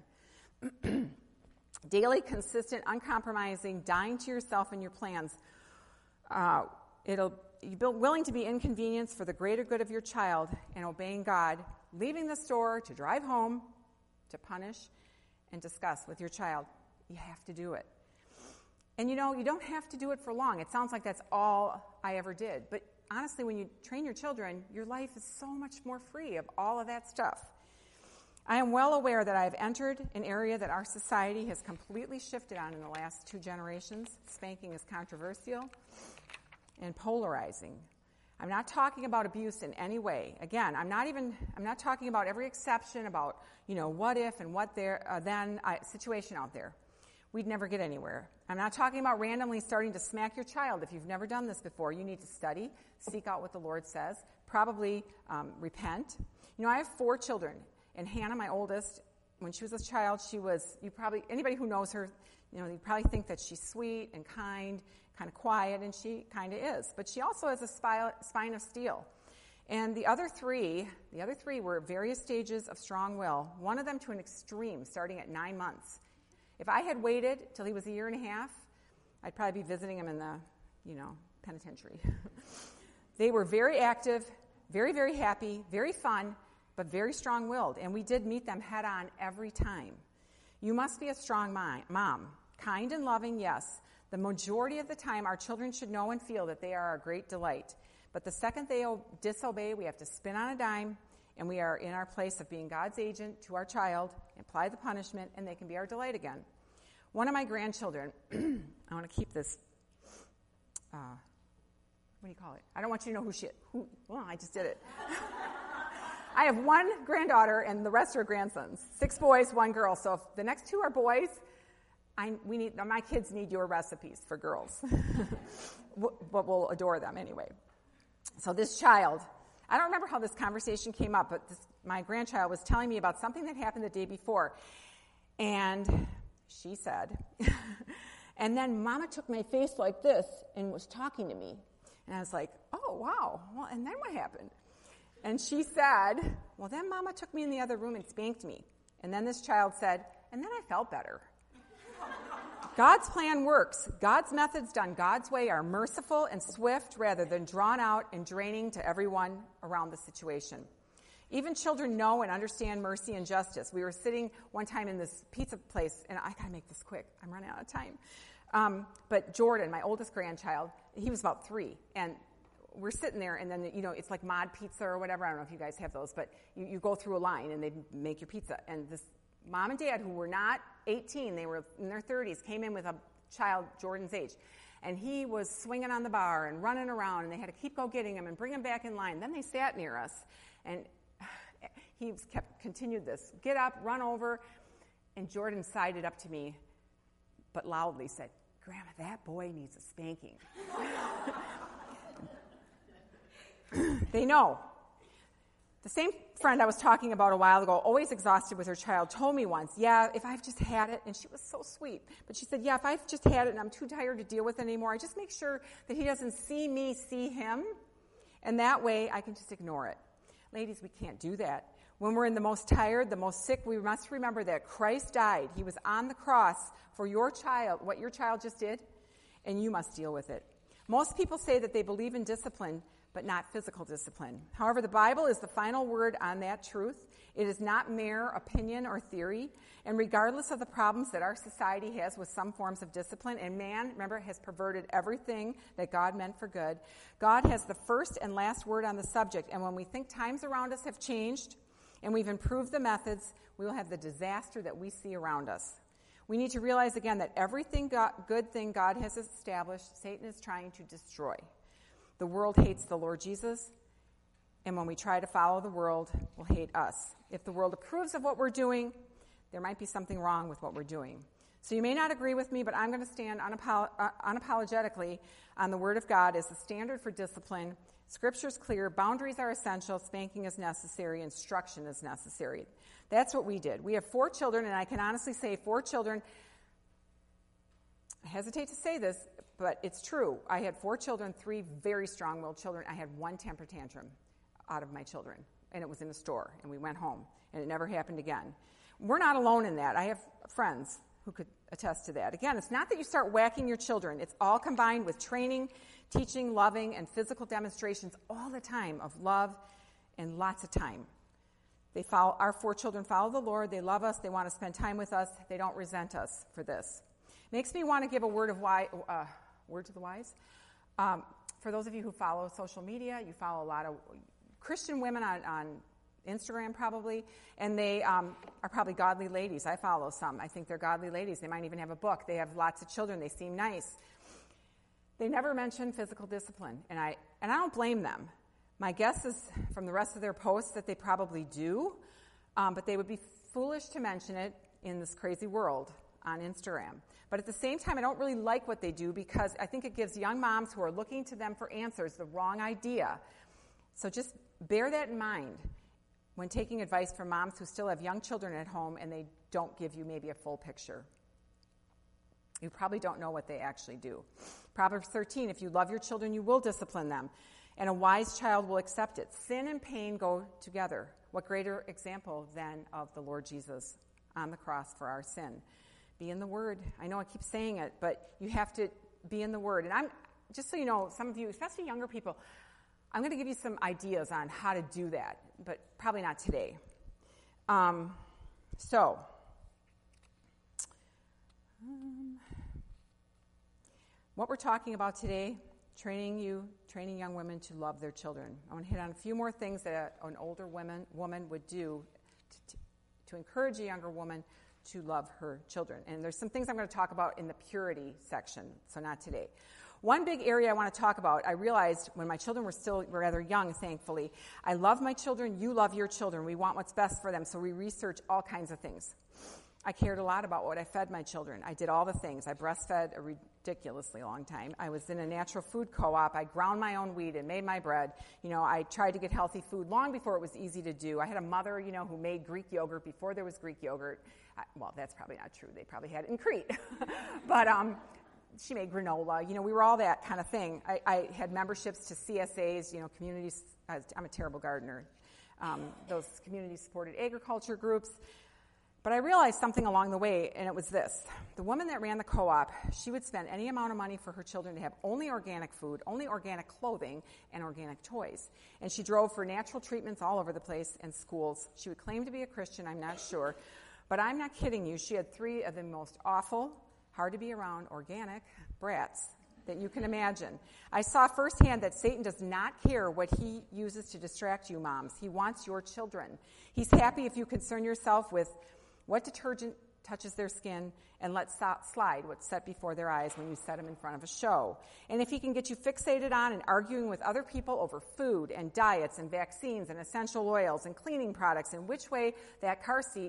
Daily, consistent, uncompromising, dying to yourself and your plans. Uh, it'll you'll be willing to be inconvenienced for the greater good of your child and obeying God, leaving the store to drive home, to punish and discuss with your child. You have to do it. And you know, you don't have to do it for long. It sounds like that's all I ever did. But honestly, when you train your children, your life is so much more free of all of that stuff. I am well aware that I have entered an area that our society has completely shifted on in the last two generations. Spanking is controversial and polarizing. I'm not talking about abuse in any way. Again, I'm not even, I'm not talking about every exception about, you know, what if and what there, uh, then uh, situation out there. We'd never get anywhere. I'm not talking about randomly starting to smack your child. If you've never done this before, you need to study, seek out what the Lord says, probably um, repent. You know, I have four children. And Hannah, my oldest, when she was a child, she was, you probably, anybody who knows her, you know, you probably think that she's sweet and kind, kind of quiet, and she kind of is. But she also has a spine of steel. And the other three, the other three were at various stages of strong will, one of them to an extreme, starting at nine months. If I had waited till he was a year and a half, I'd probably be visiting him in the, you know, penitentiary. They were very active, very, very happy, very fun, but very strong-willed, and we did meet them head-on every time. You must be a strong mom, kind and loving, yes. The majority of the time, our children should know and feel that they are our great delight. But the second they disobey, we have to spin on a dime, and we are in our place of being God's agent to our child, apply the punishment, and they can be our delight again. One of my grandchildren, I want to keep this, uh, what do you call it? I don't want you to know who she is. Who, well, I just did it. I have one granddaughter, and the rest are grandsons. Six boys, one girl. So if the next two are boys, I, we need my kids need your recipes for girls. But we'll adore them anyway. So this child, I don't remember how this conversation came up, but this, my grandchild was telling me about something that happened the day before. And she said, and then Mama took my face like this and was talking to me. And I was like, oh, wow. Well, and then what happened? And she said, well, then Mama took me in the other room and spanked me. And then this child said, and then I felt better. God's plan works. God's methods done God's way are merciful and swift rather than drawn out and draining to everyone around the situation. Even children know and understand mercy and justice. We were sitting one time in this pizza place, and I got to make this quick. I'm running out of time. Um, but Jordan, my oldest grandchild, he was about three, and we're sitting there, and then, you know, it's like Mod Pizza or whatever. I don't know if you guys have those, but you, you go through a line, and they make your pizza. And this mom and dad, who were not eighteen, they were in their thirties, came in with a child Jordan's age. And he was swinging on the bar and running around, and they had to keep go getting him and bring him back in line. Then they sat near us, and he kept continued this. Get up, run over. And Jordan sided up to me, but loudly said, Grandma, that boy needs a spanking. They know. The same friend I was talking about a while ago, always exhausted with her child, told me once, yeah, if I've just had it, and she was so sweet, but she said, yeah, if I've just had it and I'm too tired to deal with it anymore, I just make sure that he doesn't see me see him, and that way I can just ignore it. Ladies, we can't do that. When we're in the most tired, the most sick, we must remember that Christ died. He was on the cross for your child, what your child just did, and you must deal with it. Most people say that they believe in discipline, but not physical discipline. However, the Bible is the final word on that truth. It is not mere opinion or theory. And regardless of the problems that our society has with some forms of discipline, and man, remember, has perverted everything that God meant for good, God has the first and last word on the subject. And when we think times around us have changed, and we've improved the methods, we will have the disaster that we see around us. We need to realize again that everything God, good thing God has established, Satan is trying to destroy. The world hates the Lord Jesus, and when we try to follow the world, will hate us. If the world approves of what we're doing, there might be something wrong with what we're doing. So you may not agree with me, but I'm going to stand unapolo- uh, unapologetically on the Word of God as the standard for discipline. Scripture's clear, boundaries are essential, spanking is necessary, instruction is necessary. That's what we did. We have four children, and I can honestly say four children, I hesitate to say this, but it's true. I had four children, three very strong-willed children. I had one temper tantrum out of my children, and it was in a store, and we went home, and it never happened again. We're not alone in that. I have friends who could attest to that. Again, it's not that you start whacking your children. It's all combined with training, teaching, loving, and physical demonstrations all the time of love and lots of time. They follow, our four children follow the Lord. They love us. They want to spend time with us. They don't resent us for this. Makes me want to give a word of wise, uh, word to the wise. Um, for those of you who follow social media, you follow a lot of Christian women on, on Instagram probably, and they um, are probably godly ladies. I follow some. I think they're godly ladies. They might even have a book. They have lots of children. They seem nice. They never mention physical discipline, and I and I don't blame them. My guess is from the rest of their posts that they probably do, um, but they would be foolish to mention it in this crazy world on Instagram. But at the same time, I don't really like what they do because I think it gives young moms who are looking to them for answers the wrong idea. So just bear that in mind when taking advice from moms who still have young children at home and they don't give you maybe a full picture. You probably don't know what they actually do. Proverbs thirteen, if you love your children, you will discipline them, and a wise child will accept it. Sin and pain go together. What greater example than of the Lord Jesus on the cross for our sin? Be in the Word. I know I keep saying it, but you have to be in the Word. And I'm just so you know, some of you, especially younger people, I'm going to give you some ideas on how to do that, but probably not today. Um, so, um, what we're talking about today, training you, training young women to love their children. I want to hit on a few more things that an older woman, woman would do to, to, to encourage a younger woman to love her children. And there's some things I'm going to talk about in the purity section, so not today. One big area I want to talk about, I realized when my children were still rather young, thankfully, I love my children, you love your children. We want what's best for them, so we research all kinds of things. I cared a lot about what I fed my children. I did all the things. I breastfed a ridiculously long time. I was in a natural food co-op. I ground my own wheat and made my bread. You know, I tried to get healthy food long before it was easy to do. I had a mother, you know, who made Greek yogurt before there was Greek yogurt. I, well, that's probably not true. They probably had it in Crete. but um, she made granola. You know, we were all that kind of thing. I, I had memberships to C S As, you know, communities. I'm a terrible gardener. Um, those community-supported agriculture groups. But I realized something along the way, and it was this. The woman that ran the co-op, she would spend any amount of money for her children to have only organic food, only organic clothing, and organic toys. And she drove for natural treatments all over the place and schools. She would claim to be a Christian, I'm not sure. But I'm not kidding you. She had three of the most awful, hard-to-be-around, organic brats that you can imagine. I saw firsthand that Satan does not care what he uses to distract you, moms. He wants your children. He's happy if you concern yourself with what detergent touches their skin and let slide what's set before their eyes when you set them in front of a show. And if he can get you fixated on and arguing with other people over food and diets and vaccines and essential oils and cleaning products and which way that car seat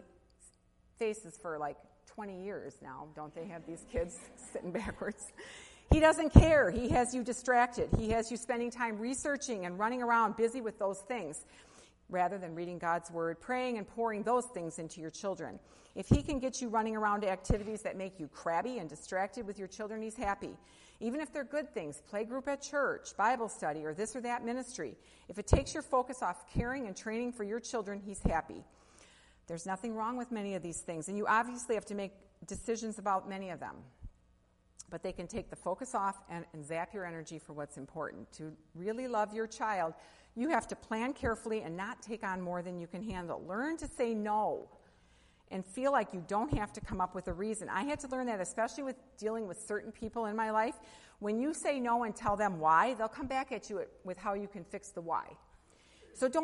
faces for like twenty years now, don't they have these kids sitting backwards? He doesn't care. He has you distracted. He has you spending time researching and running around busy with those things, rather than reading God's Word, praying and pouring those things into your children. If he can get you running around to activities that make you crabby and distracted with your children, he's happy. Even if they're good things, play group at church, Bible study, or this or that ministry. If it takes your focus off caring and training for your children, he's happy. There's nothing wrong with many of these things, and you obviously have to make decisions about many of them. But they can take the focus off and, and zap your energy for what's important. To really love your child, you have to plan carefully and not take on more than you can handle. Learn to say no and feel like you don't have to come up with a reason. I had to learn that, especially with dealing with certain people in my life. When you say no and tell them why, they'll come back at you with how you can fix the why. So don't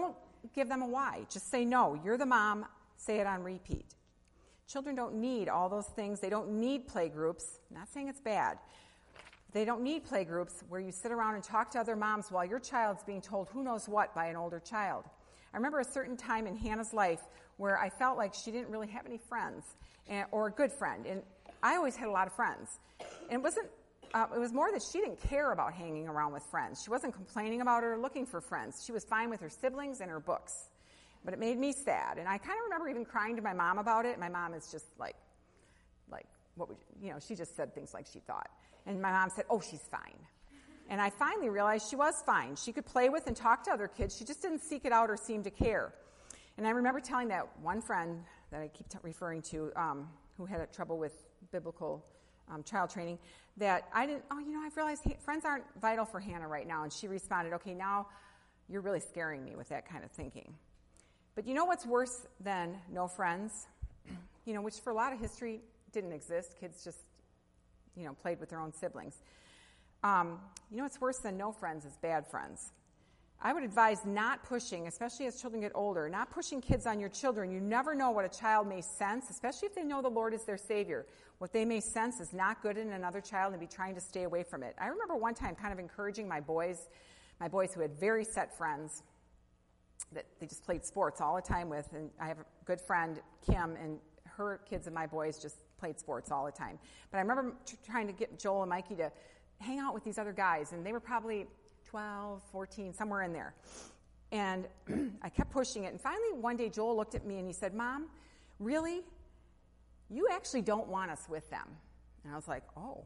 give them a why. Just say no. You're the mom. Say it on repeat. Children don't need all those things. They don't need play groups. I'm not saying it's bad. They don't need play groups where you sit around and talk to other moms while your child's being told who knows what by an older child. I remember a certain time in Hannah's life where I felt like she didn't really have any friends and, or a good friend. And I always had a lot of friends. And it wasn't, uh, it was more that she didn't care about hanging around with friends. She wasn't complaining about or looking for friends. She was fine with her siblings and her books. But it made me sad. And I kind of remember even crying to my mom about it. My mom is just like, like, what would you, you know, she just said things like she thought. And my mom said, oh, she's fine. And I finally realized she was fine. She could play with and talk to other kids. She just didn't seek it out or seem to care. And I remember telling that one friend that I keep t- referring to, um, who had trouble with biblical um, child training, that I didn't, oh, you know, I've realized hey, friends aren't vital for Hannah right now. And she responded, okay, now you're really scaring me with that kind of thinking. But you know what's worse than no friends? You know, which for a lot of history didn't exist. Kids just, you know, played with their own siblings. Um, you know what's worse than no friends is bad friends. I would advise not pushing, especially as children get older, not pushing kids on your children. You never know what a child may sense, especially if they know the Lord is their Savior. What they may sense is not good in another child and be trying to stay away from it. I remember one time kind of encouraging my boys, my boys who had very set friends that they just played sports all the time with. And I have a good friend, Kim, and her kids and my boys just played sports all the time. But I remember t- trying to get Joel and Mikey to hang out with these other guys, and they were probably twelve, fourteen, somewhere in there. And I kept pushing it, and finally one day Joel looked at me and he said, Mom, really? You actually don't want us with them. And I was like, oh.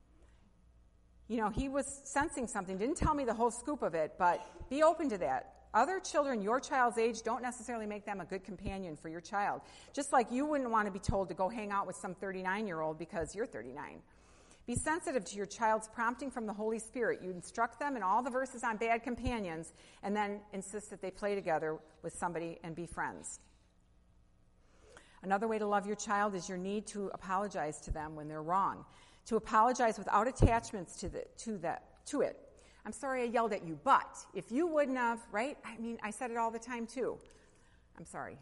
You know, he was sensing something, didn't tell me the whole scoop of it, but be open to that. Other children your child's age don't necessarily make them a good companion for your child. Just like you wouldn't want to be told to go hang out with some thirty-nine-year-old because you're thirty-nine. Be sensitive to your child's prompting from the Holy Spirit. You instruct them in all the verses on bad companions and then insist that they play together with somebody and be friends. Another way to love your child is your need to apologize to them when they're wrong. To apologize without attachments to the, to the, to it. I'm sorry I yelled at you, but if you wouldn't have, right? I mean, I said it all the time too. I'm sorry.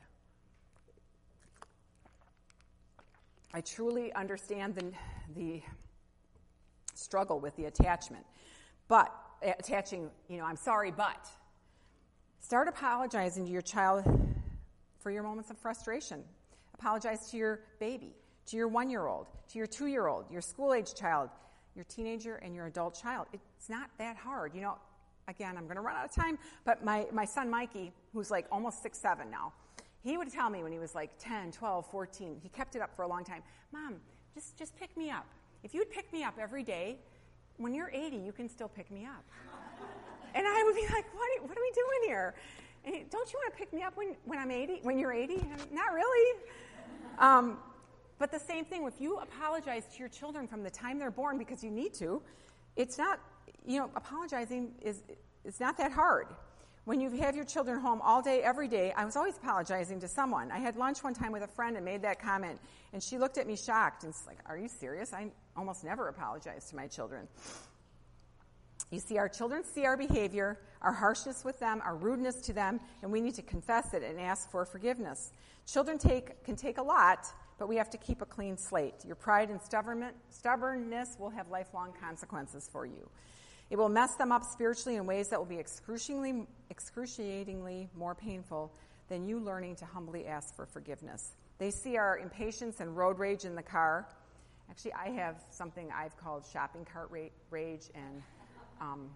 I truly understand the, the struggle with the attachment. But, attaching, you know, I'm sorry, but. Start apologizing to your child for your moments of frustration. Apologize to your baby, to your one-year-old, to your two-year-old, your school-age child, your teenager, and your adult child. It's not that hard. You know, again, I'm going to run out of time, but my, my son Mikey, who's like almost six, seven now, he would tell me when he was like ten, twelve, fourteen, he kept it up for a long time, Mom, just, just pick me up. If you'd pick me up every day, when you're eighty, you can still pick me up. And I would be like, what, what are we doing here? And he, don't you want to pick me up when, when I'm eighty, when you're eighty? And I'm, not really. Um, but the same thing, if you apologize to your children from the time they're born because you need to, it's not, you know, apologizing is, it's not that hard. When you have your children home all day, every day, I was always apologizing to someone. I had lunch one time with a friend and made that comment, and she looked at me shocked and was like, are you serious? I almost never apologize to my children. You see, our children see our behavior, our harshness with them, our rudeness to them, and we need to confess it and ask for forgiveness. Children take can take a lot, but we have to keep a clean slate. Your pride and stubbornness will have lifelong consequences for you. It will mess them up spiritually in ways that will be excruciatingly, excruciatingly more painful than you learning to humbly ask for forgiveness. They see our impatience and road rage in the car. Actually, I have something I've called shopping cart rage, and um,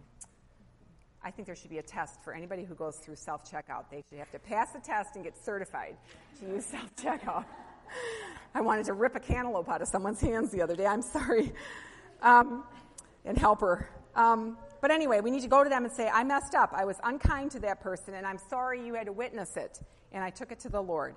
I think there should be a test for anybody who goes through self-checkout. They should have to pass the test and get certified to use self-checkout. I wanted to rip a cantaloupe out of someone's hands the other day. I'm sorry. Um, and help her. Um, but anyway, we need to go to them and say, I messed up. I was unkind to that person, and I'm sorry you had to witness it. And I took it to the Lord.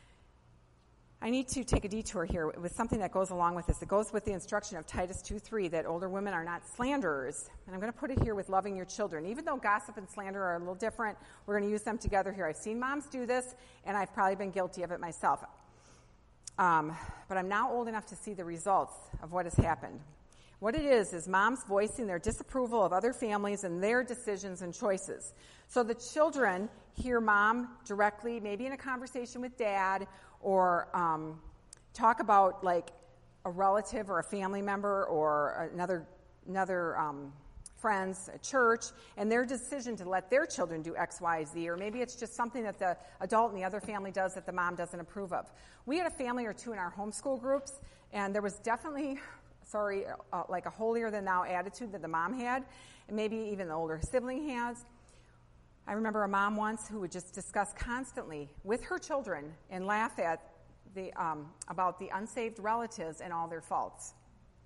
I need to take a detour here with something that goes along with this. It goes with the instruction of Titus two three that older women are not slanderers. And I'm going to put it here with loving your children. Even though gossip and slander are a little different, we're going to use them together here. I've seen moms do this, and I've probably been guilty of it myself. Um, but I'm now old enough to see the results of what has happened. What it is is moms voicing their disapproval of other families and their decisions and choices. So the children hear mom directly, maybe in a conversation with dad, or um, talk about like a relative or a family member or another another um, friends, a church, and their decision to let their children do X, Y, Z, or maybe it's just something that the adult in the other family does that the mom doesn't approve of. We had a family or two in our homeschool groups, and there was definitely, sorry, uh, like a holier-than-thou attitude that the mom had, and maybe even the older sibling has. I remember a mom once who would just discuss constantly with her children and laugh at the um, about the unsaved relatives and all their faults.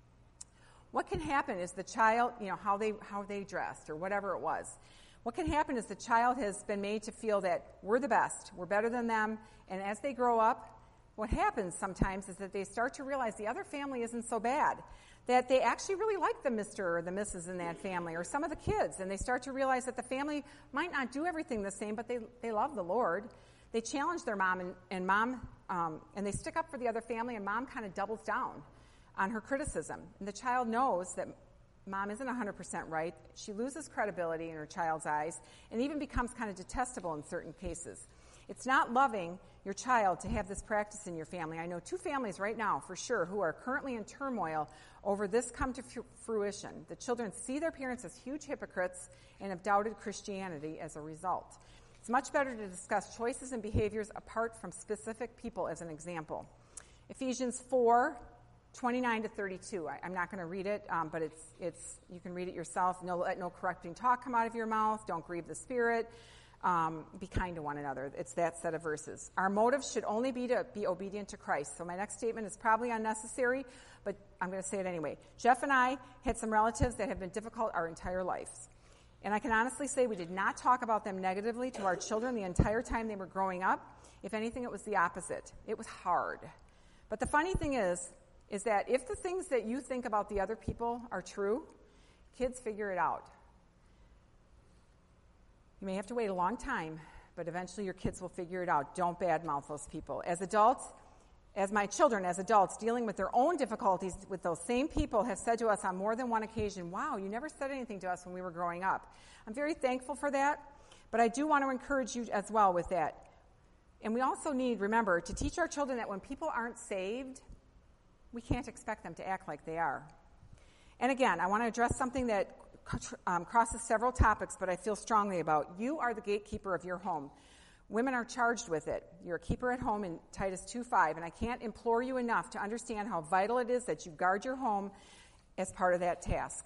What can happen is the child, you know, how they how they dressed or whatever it was. What can happen is the child has been made to feel that we're the best, we're better than them, and as they grow up, what happens sometimes is that they start to realize the other family isn't so bad, that they actually really like the Mister or the Missus in that family, or some of the kids, and they start to realize that the family might not do everything the same, but they they love the Lord. They challenge their mom, and, and mom, um, and they stick up for the other family, and mom kind of doubles down on her criticism. And the child knows that mom isn't one hundred percent right. She loses credibility in her child's eyes and even becomes kind of detestable in certain cases. It's not loving your child to have this practice in your family. I know two families right now, for sure, who are currently in turmoil over this come to fruition. The children see their parents as huge hypocrites and have doubted Christianity as a result. It's much better to discuss choices and behaviors apart from specific people as an example. Ephesians four, twenty-nine to thirty-two. I, I'm not going to read it, um, but it's it's you can read it yourself. No, let no correcting talk come out of your mouth. Don't grieve the Spirit. Um, be kind to one another. It's that set of verses. Our motive should only be to be obedient to Christ. So my next statement is probably unnecessary, but I'm going to say it anyway. Jeff and I had some relatives that have been difficult our entire lives. And I can honestly say we did not talk about them negatively to our children the entire time they were growing up. If anything, it was the opposite. It was hard. But the funny thing is, is that if the things that you think about the other people are true, kids figure it out. You may have to wait a long time, but eventually your kids will figure it out. Don't badmouth those people. As adults, as my children, as adults, dealing with their own difficulties with those same people have said to us on more than one occasion, wow, you never said anything to us when we were growing up. I'm very thankful for that, but I do want to encourage you as well with that. And we also need, remember, to teach our children that when people aren't saved, we can't expect them to act like they are. And again, I want to address something that um, crosses several topics, but I feel strongly about. You are the gatekeeper of your home. Women are charged with it. You're a keeper at home in Titus two five, and I can't implore you enough to understand how vital it is that you guard your home as part of that task.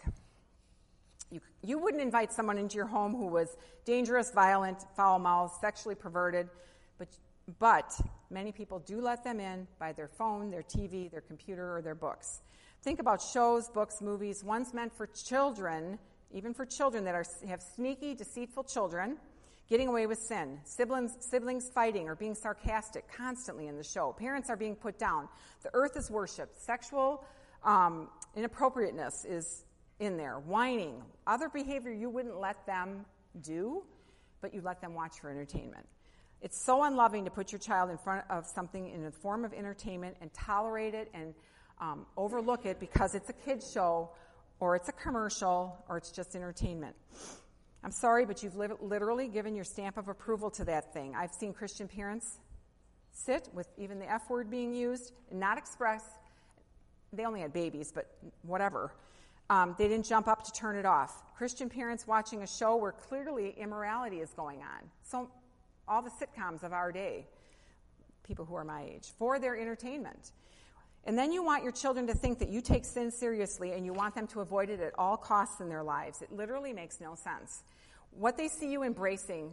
You, you wouldn't invite someone into your home who was dangerous, violent, foul-mouthed, sexually perverted, but But many people do let them in by their phone, their T V, their computer, or their books. Think about shows, books, movies, ones meant for children, even for children that are have sneaky, deceitful children, getting away with sin, siblings, siblings fighting or being sarcastic constantly in the show. Parents are being put down. The earth is worshipped. Sexual um, inappropriateness is in there. Whining, other behavior you wouldn't let them do, but you let them watch for entertainment. It's so unloving to put your child in front of something in the form of entertainment and tolerate it and um, overlook it because it's a kid's show or it's a commercial or it's just entertainment. I'm sorry, but you've li- literally given your stamp of approval to that thing. I've seen Christian parents sit with even the F word being used and not express. They only had babies, but whatever. Um, they didn't jump up to turn it off. Christian parents watching a show where clearly immorality is going on. So all the sitcoms of our day, people who are my age, for their entertainment. And then you want your children to think that you take sin seriously and you want them to avoid it at all costs in their lives. It literally makes no sense. What they see you embracing,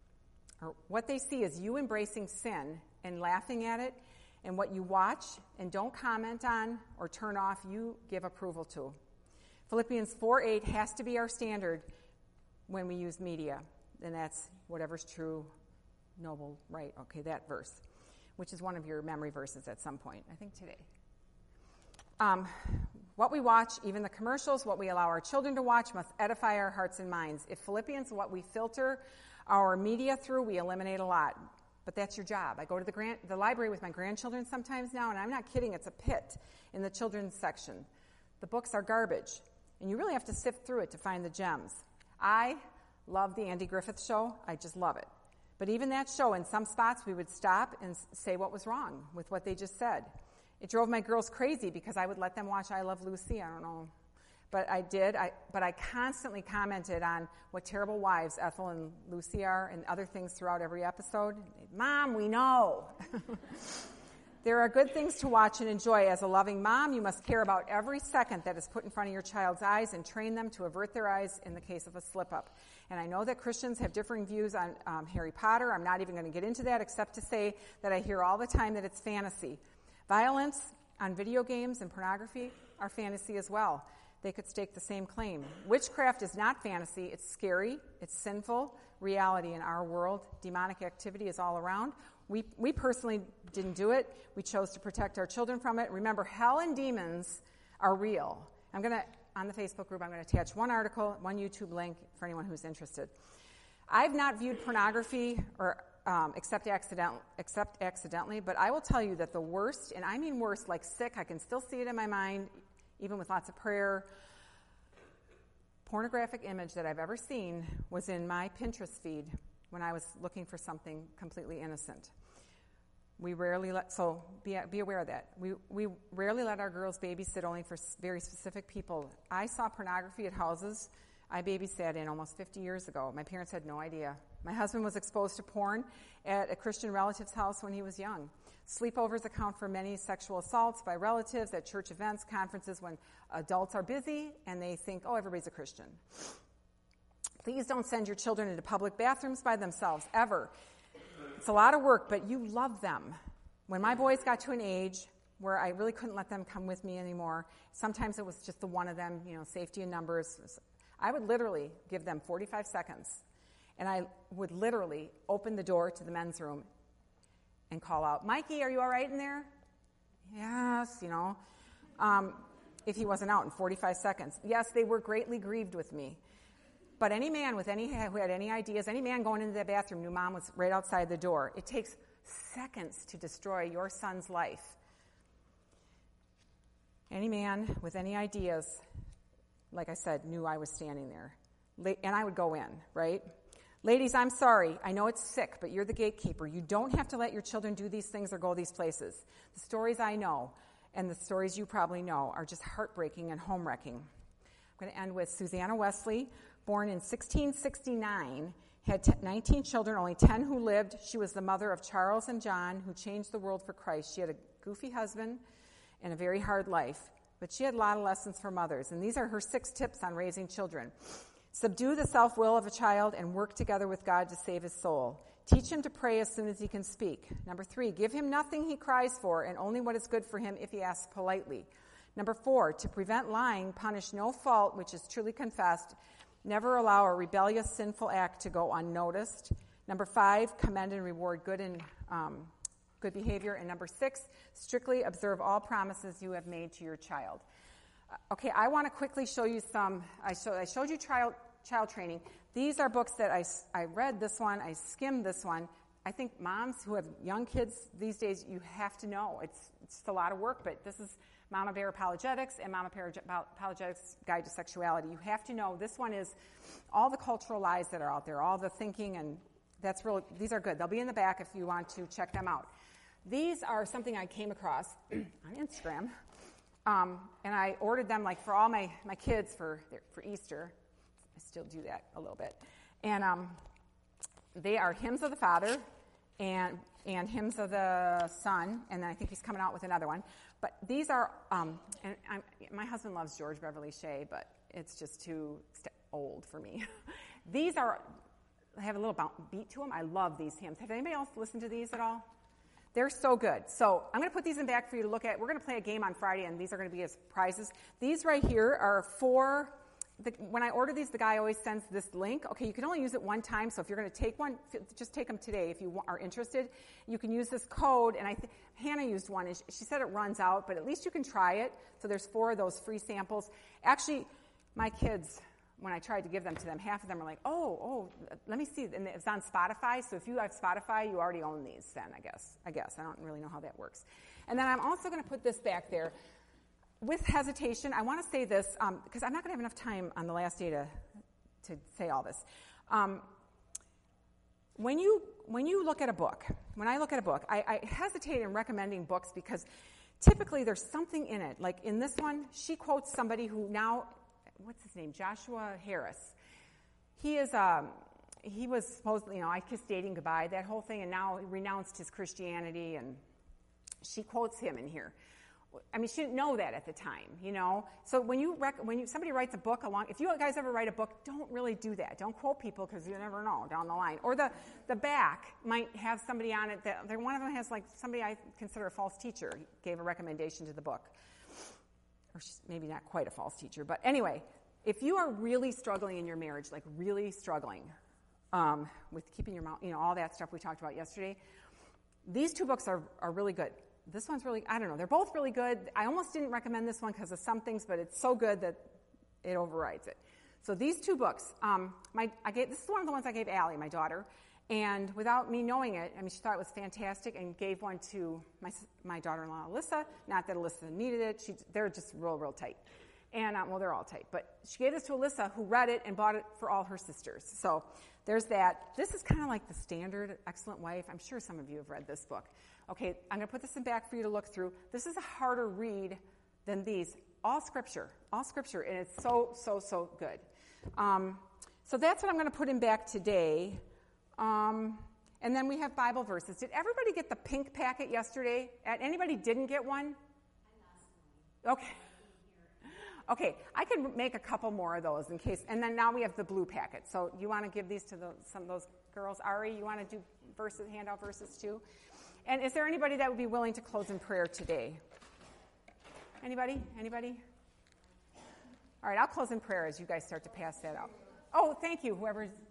or what they see is you embracing sin and laughing at it, and what you watch and don't comment on or turn off, you give approval to. Philippians four eight has to be our standard when we use media, and that's whatever's true, noble, right, okay, that verse, which is one of your memory verses at some point, I think today. Um, what we watch, even the commercials, what we allow our children to watch must edify our hearts and minds. If Philippians, what we filter our media through, we eliminate a lot. But that's your job. I go to the, grand, the library with my grandchildren sometimes now, and I'm not kidding, it's a pit in the children's section. The books are garbage, and you really have to sift through it to find the gems. I love the Andy Griffith Show. I just love it. But even that show, in some spots, we would stop and say what was wrong with what they just said. It drove my girls crazy because I would let them watch I Love Lucy. I don't know. But I did. I, but I constantly commented on what terrible wives Ethel and Lucy are and other things throughout every episode. Mom, we know. There are good things to watch and enjoy. As a loving mom, you must care about every second that is put in front of your child's eyes and train them to avert their eyes in the case of a slip-up. And I know that Christians have differing views on um, Harry Potter. I'm not even going to get into that except to say that I hear all the time that it's fantasy. Violence on video games and pornography are fantasy as well. They could stake the same claim. Witchcraft is not fantasy. It's scary. It's sinful reality in our world. Demonic activity is all around. We we personally didn't do it. We chose to protect our children from it. Remember, hell and demons are real. I'm going to, on the Facebook group, I'm going to attach one article, one YouTube link for anyone who's interested. I've not viewed pornography or um, except, accident, except accidentally, but I will tell you that the worst, and I mean worst, like sick, I can still see it in my mind, even with lots of prayer, pornographic image that I've ever seen was in my Pinterest feed when I was looking for something completely innocent. We rarely let, so be, be aware of that. We, we rarely let our girls babysit only for very specific people. I saw pornography at houses I babysat in almost fifty years ago. My parents had no idea. My husband was exposed to porn at a Christian relative's house when he was young. Sleepovers account for many sexual assaults by relatives at church events, conferences when adults are busy and they think, oh, everybody's a Christian. Please don't send your children into public bathrooms by themselves, ever. It's a lot of work, but you love them. When my boys got to an age where I really couldn't let them come with me anymore, sometimes it was just the one of them, you know, safety in numbers. I would literally give them forty-five seconds, and I would literally open the door to the men's room and call out, Mikey, are you all right in there? Yes, you know, um, if he wasn't out in forty-five seconds. Yes, they were greatly grieved with me. But any man with any who had any ideas, any man going into the bathroom knew mom was right outside the door. It takes seconds to destroy your son's life. Any man with any ideas, like I said, knew I was standing there. And I would go in, right? Ladies, I'm sorry. I know it's sick, but you're the gatekeeper. You don't have to let your children do these things or go these places. The stories I know and the stories you probably know are just heartbreaking and home-wrecking. I'm going to end with Susanna Wesley, born in sixteen sixty-nine, had nineteen children, only ten who lived. She was the mother of Charles and John, who changed the world for Christ. She had a goofy husband and a very hard life, but she had a lot of lessons for mothers, and these are her six tips on raising children. Subdue the self-will of a child and work together with God to save his soul. Teach him to pray as soon as he can speak. Number three, give him nothing he cries for and only what is good for him if he asks politely. Number four, to prevent lying, punish no fault which is truly confessed. Never allow a rebellious, sinful act to go unnoticed. Number five, commend and reward good and um, good behavior. And number six, strictly observe all promises you have made to your child. Uh, okay, I want to quickly show you some. I, show, I showed you child child training. These are books that I, I read this one. I skimmed this one. I think moms who have young kids these days, you have to know. It's, it's a lot of work, but this is Mama Bear Apologetics and Mama Bear Apologetics Guide to Sexuality. You have to know this one is all the cultural lies that are out there, all the thinking, and that's really, these are good. They'll be in the back if you want to check them out. These are something I came across on Instagram, um, and I ordered them like for all my, my kids for for Easter. I still do that a little bit. And um, they are Hymns of the Father and and Hymns of the Son, and then I think he's coming out with another one. But these are, um, and I'm, my husband loves George Beverly Shea, but it's just too st- old for me. These are, they have a little beat to them. I love these hymns. Have anybody else listened to these at all? They're so good. So I'm going to put these in back for you to look at. We're going to play a game on Friday, and these are going to be as prizes. These right here are four. The, when I order these, the guy always sends this link. Okay, you can only use it one time, so if you're going to take one, just take them today if you are interested. You can use this code, and I th- Hannah used one, and she said it runs out, but at least you can try it. So there's four of those free samples. Actually, my kids, when I tried to give them to them, half of them were like, oh, oh, let me see. And it's on Spotify, so if you have Spotify, you already own these then, I guess. I guess. I don't really know how that works. And then I'm also going to put this back there. with hesitation, I want to say this, um, because I'm not going to have enough time on the last day to, to say all this. Um, when you when you look at a book, when I look at a book, I, I hesitate in recommending books because typically there's something in it. Like in this one, she quotes somebody who now, what's his name, Joshua Harris. He is, um, he was supposedly, you know, I kissed dating goodbye, that whole thing, and now he renounced his Christianity, and she quotes him in here. I mean, she didn't know that at the time, you know. So when you rec- when you, somebody writes a book along, if you guys ever write a book, don't really do that. Don't quote people because you never know down the line. Or the, the back might have somebody on it that one of them has like somebody I consider a false teacher gave a recommendation to the book, or she's maybe not quite a false teacher, but anyway, if you are really struggling in your marriage, like really struggling um, with keeping your mouth, you know, all that stuff we talked about yesterday, these two books are are really good. This one's really, I don't know, they're both really good. I almost didn't recommend this one because of some things, but it's so good that it overrides it. So these two books, um, my, I gave, this is one of the ones I gave Allie, my daughter, and without me knowing it, I mean, she thought it was fantastic and gave one to my my daughter-in-law, Alyssa. Not that Alyssa needed it. She, they're just real, real tight. And, um, well, they're all tight. But she gave this to Alyssa, who read it and bought it for all her sisters. So there's that. This is kind of like the standard Excellent Wife. I'm sure some of you have read this book. Okay, I'm going to put this in back for you to look through. This is a harder read than these. All scripture. All scripture. And it's so, so, so good. Um, so that's what I'm going to put in back today. Um, and then we have Bible verses. Did everybody get the pink packet yesterday? Anybody didn't get one? Okay. Okay, I could make a couple more of those in case, and then now we have the blue packet. So you want to give these to the, some of those girls? Ari, you want to do verses, handout verses too? And is there anybody that would be willing to close in prayer today? Anybody? Anybody? All right, I'll close in prayer as you guys start to pass that out. Oh, thank you, whoever's...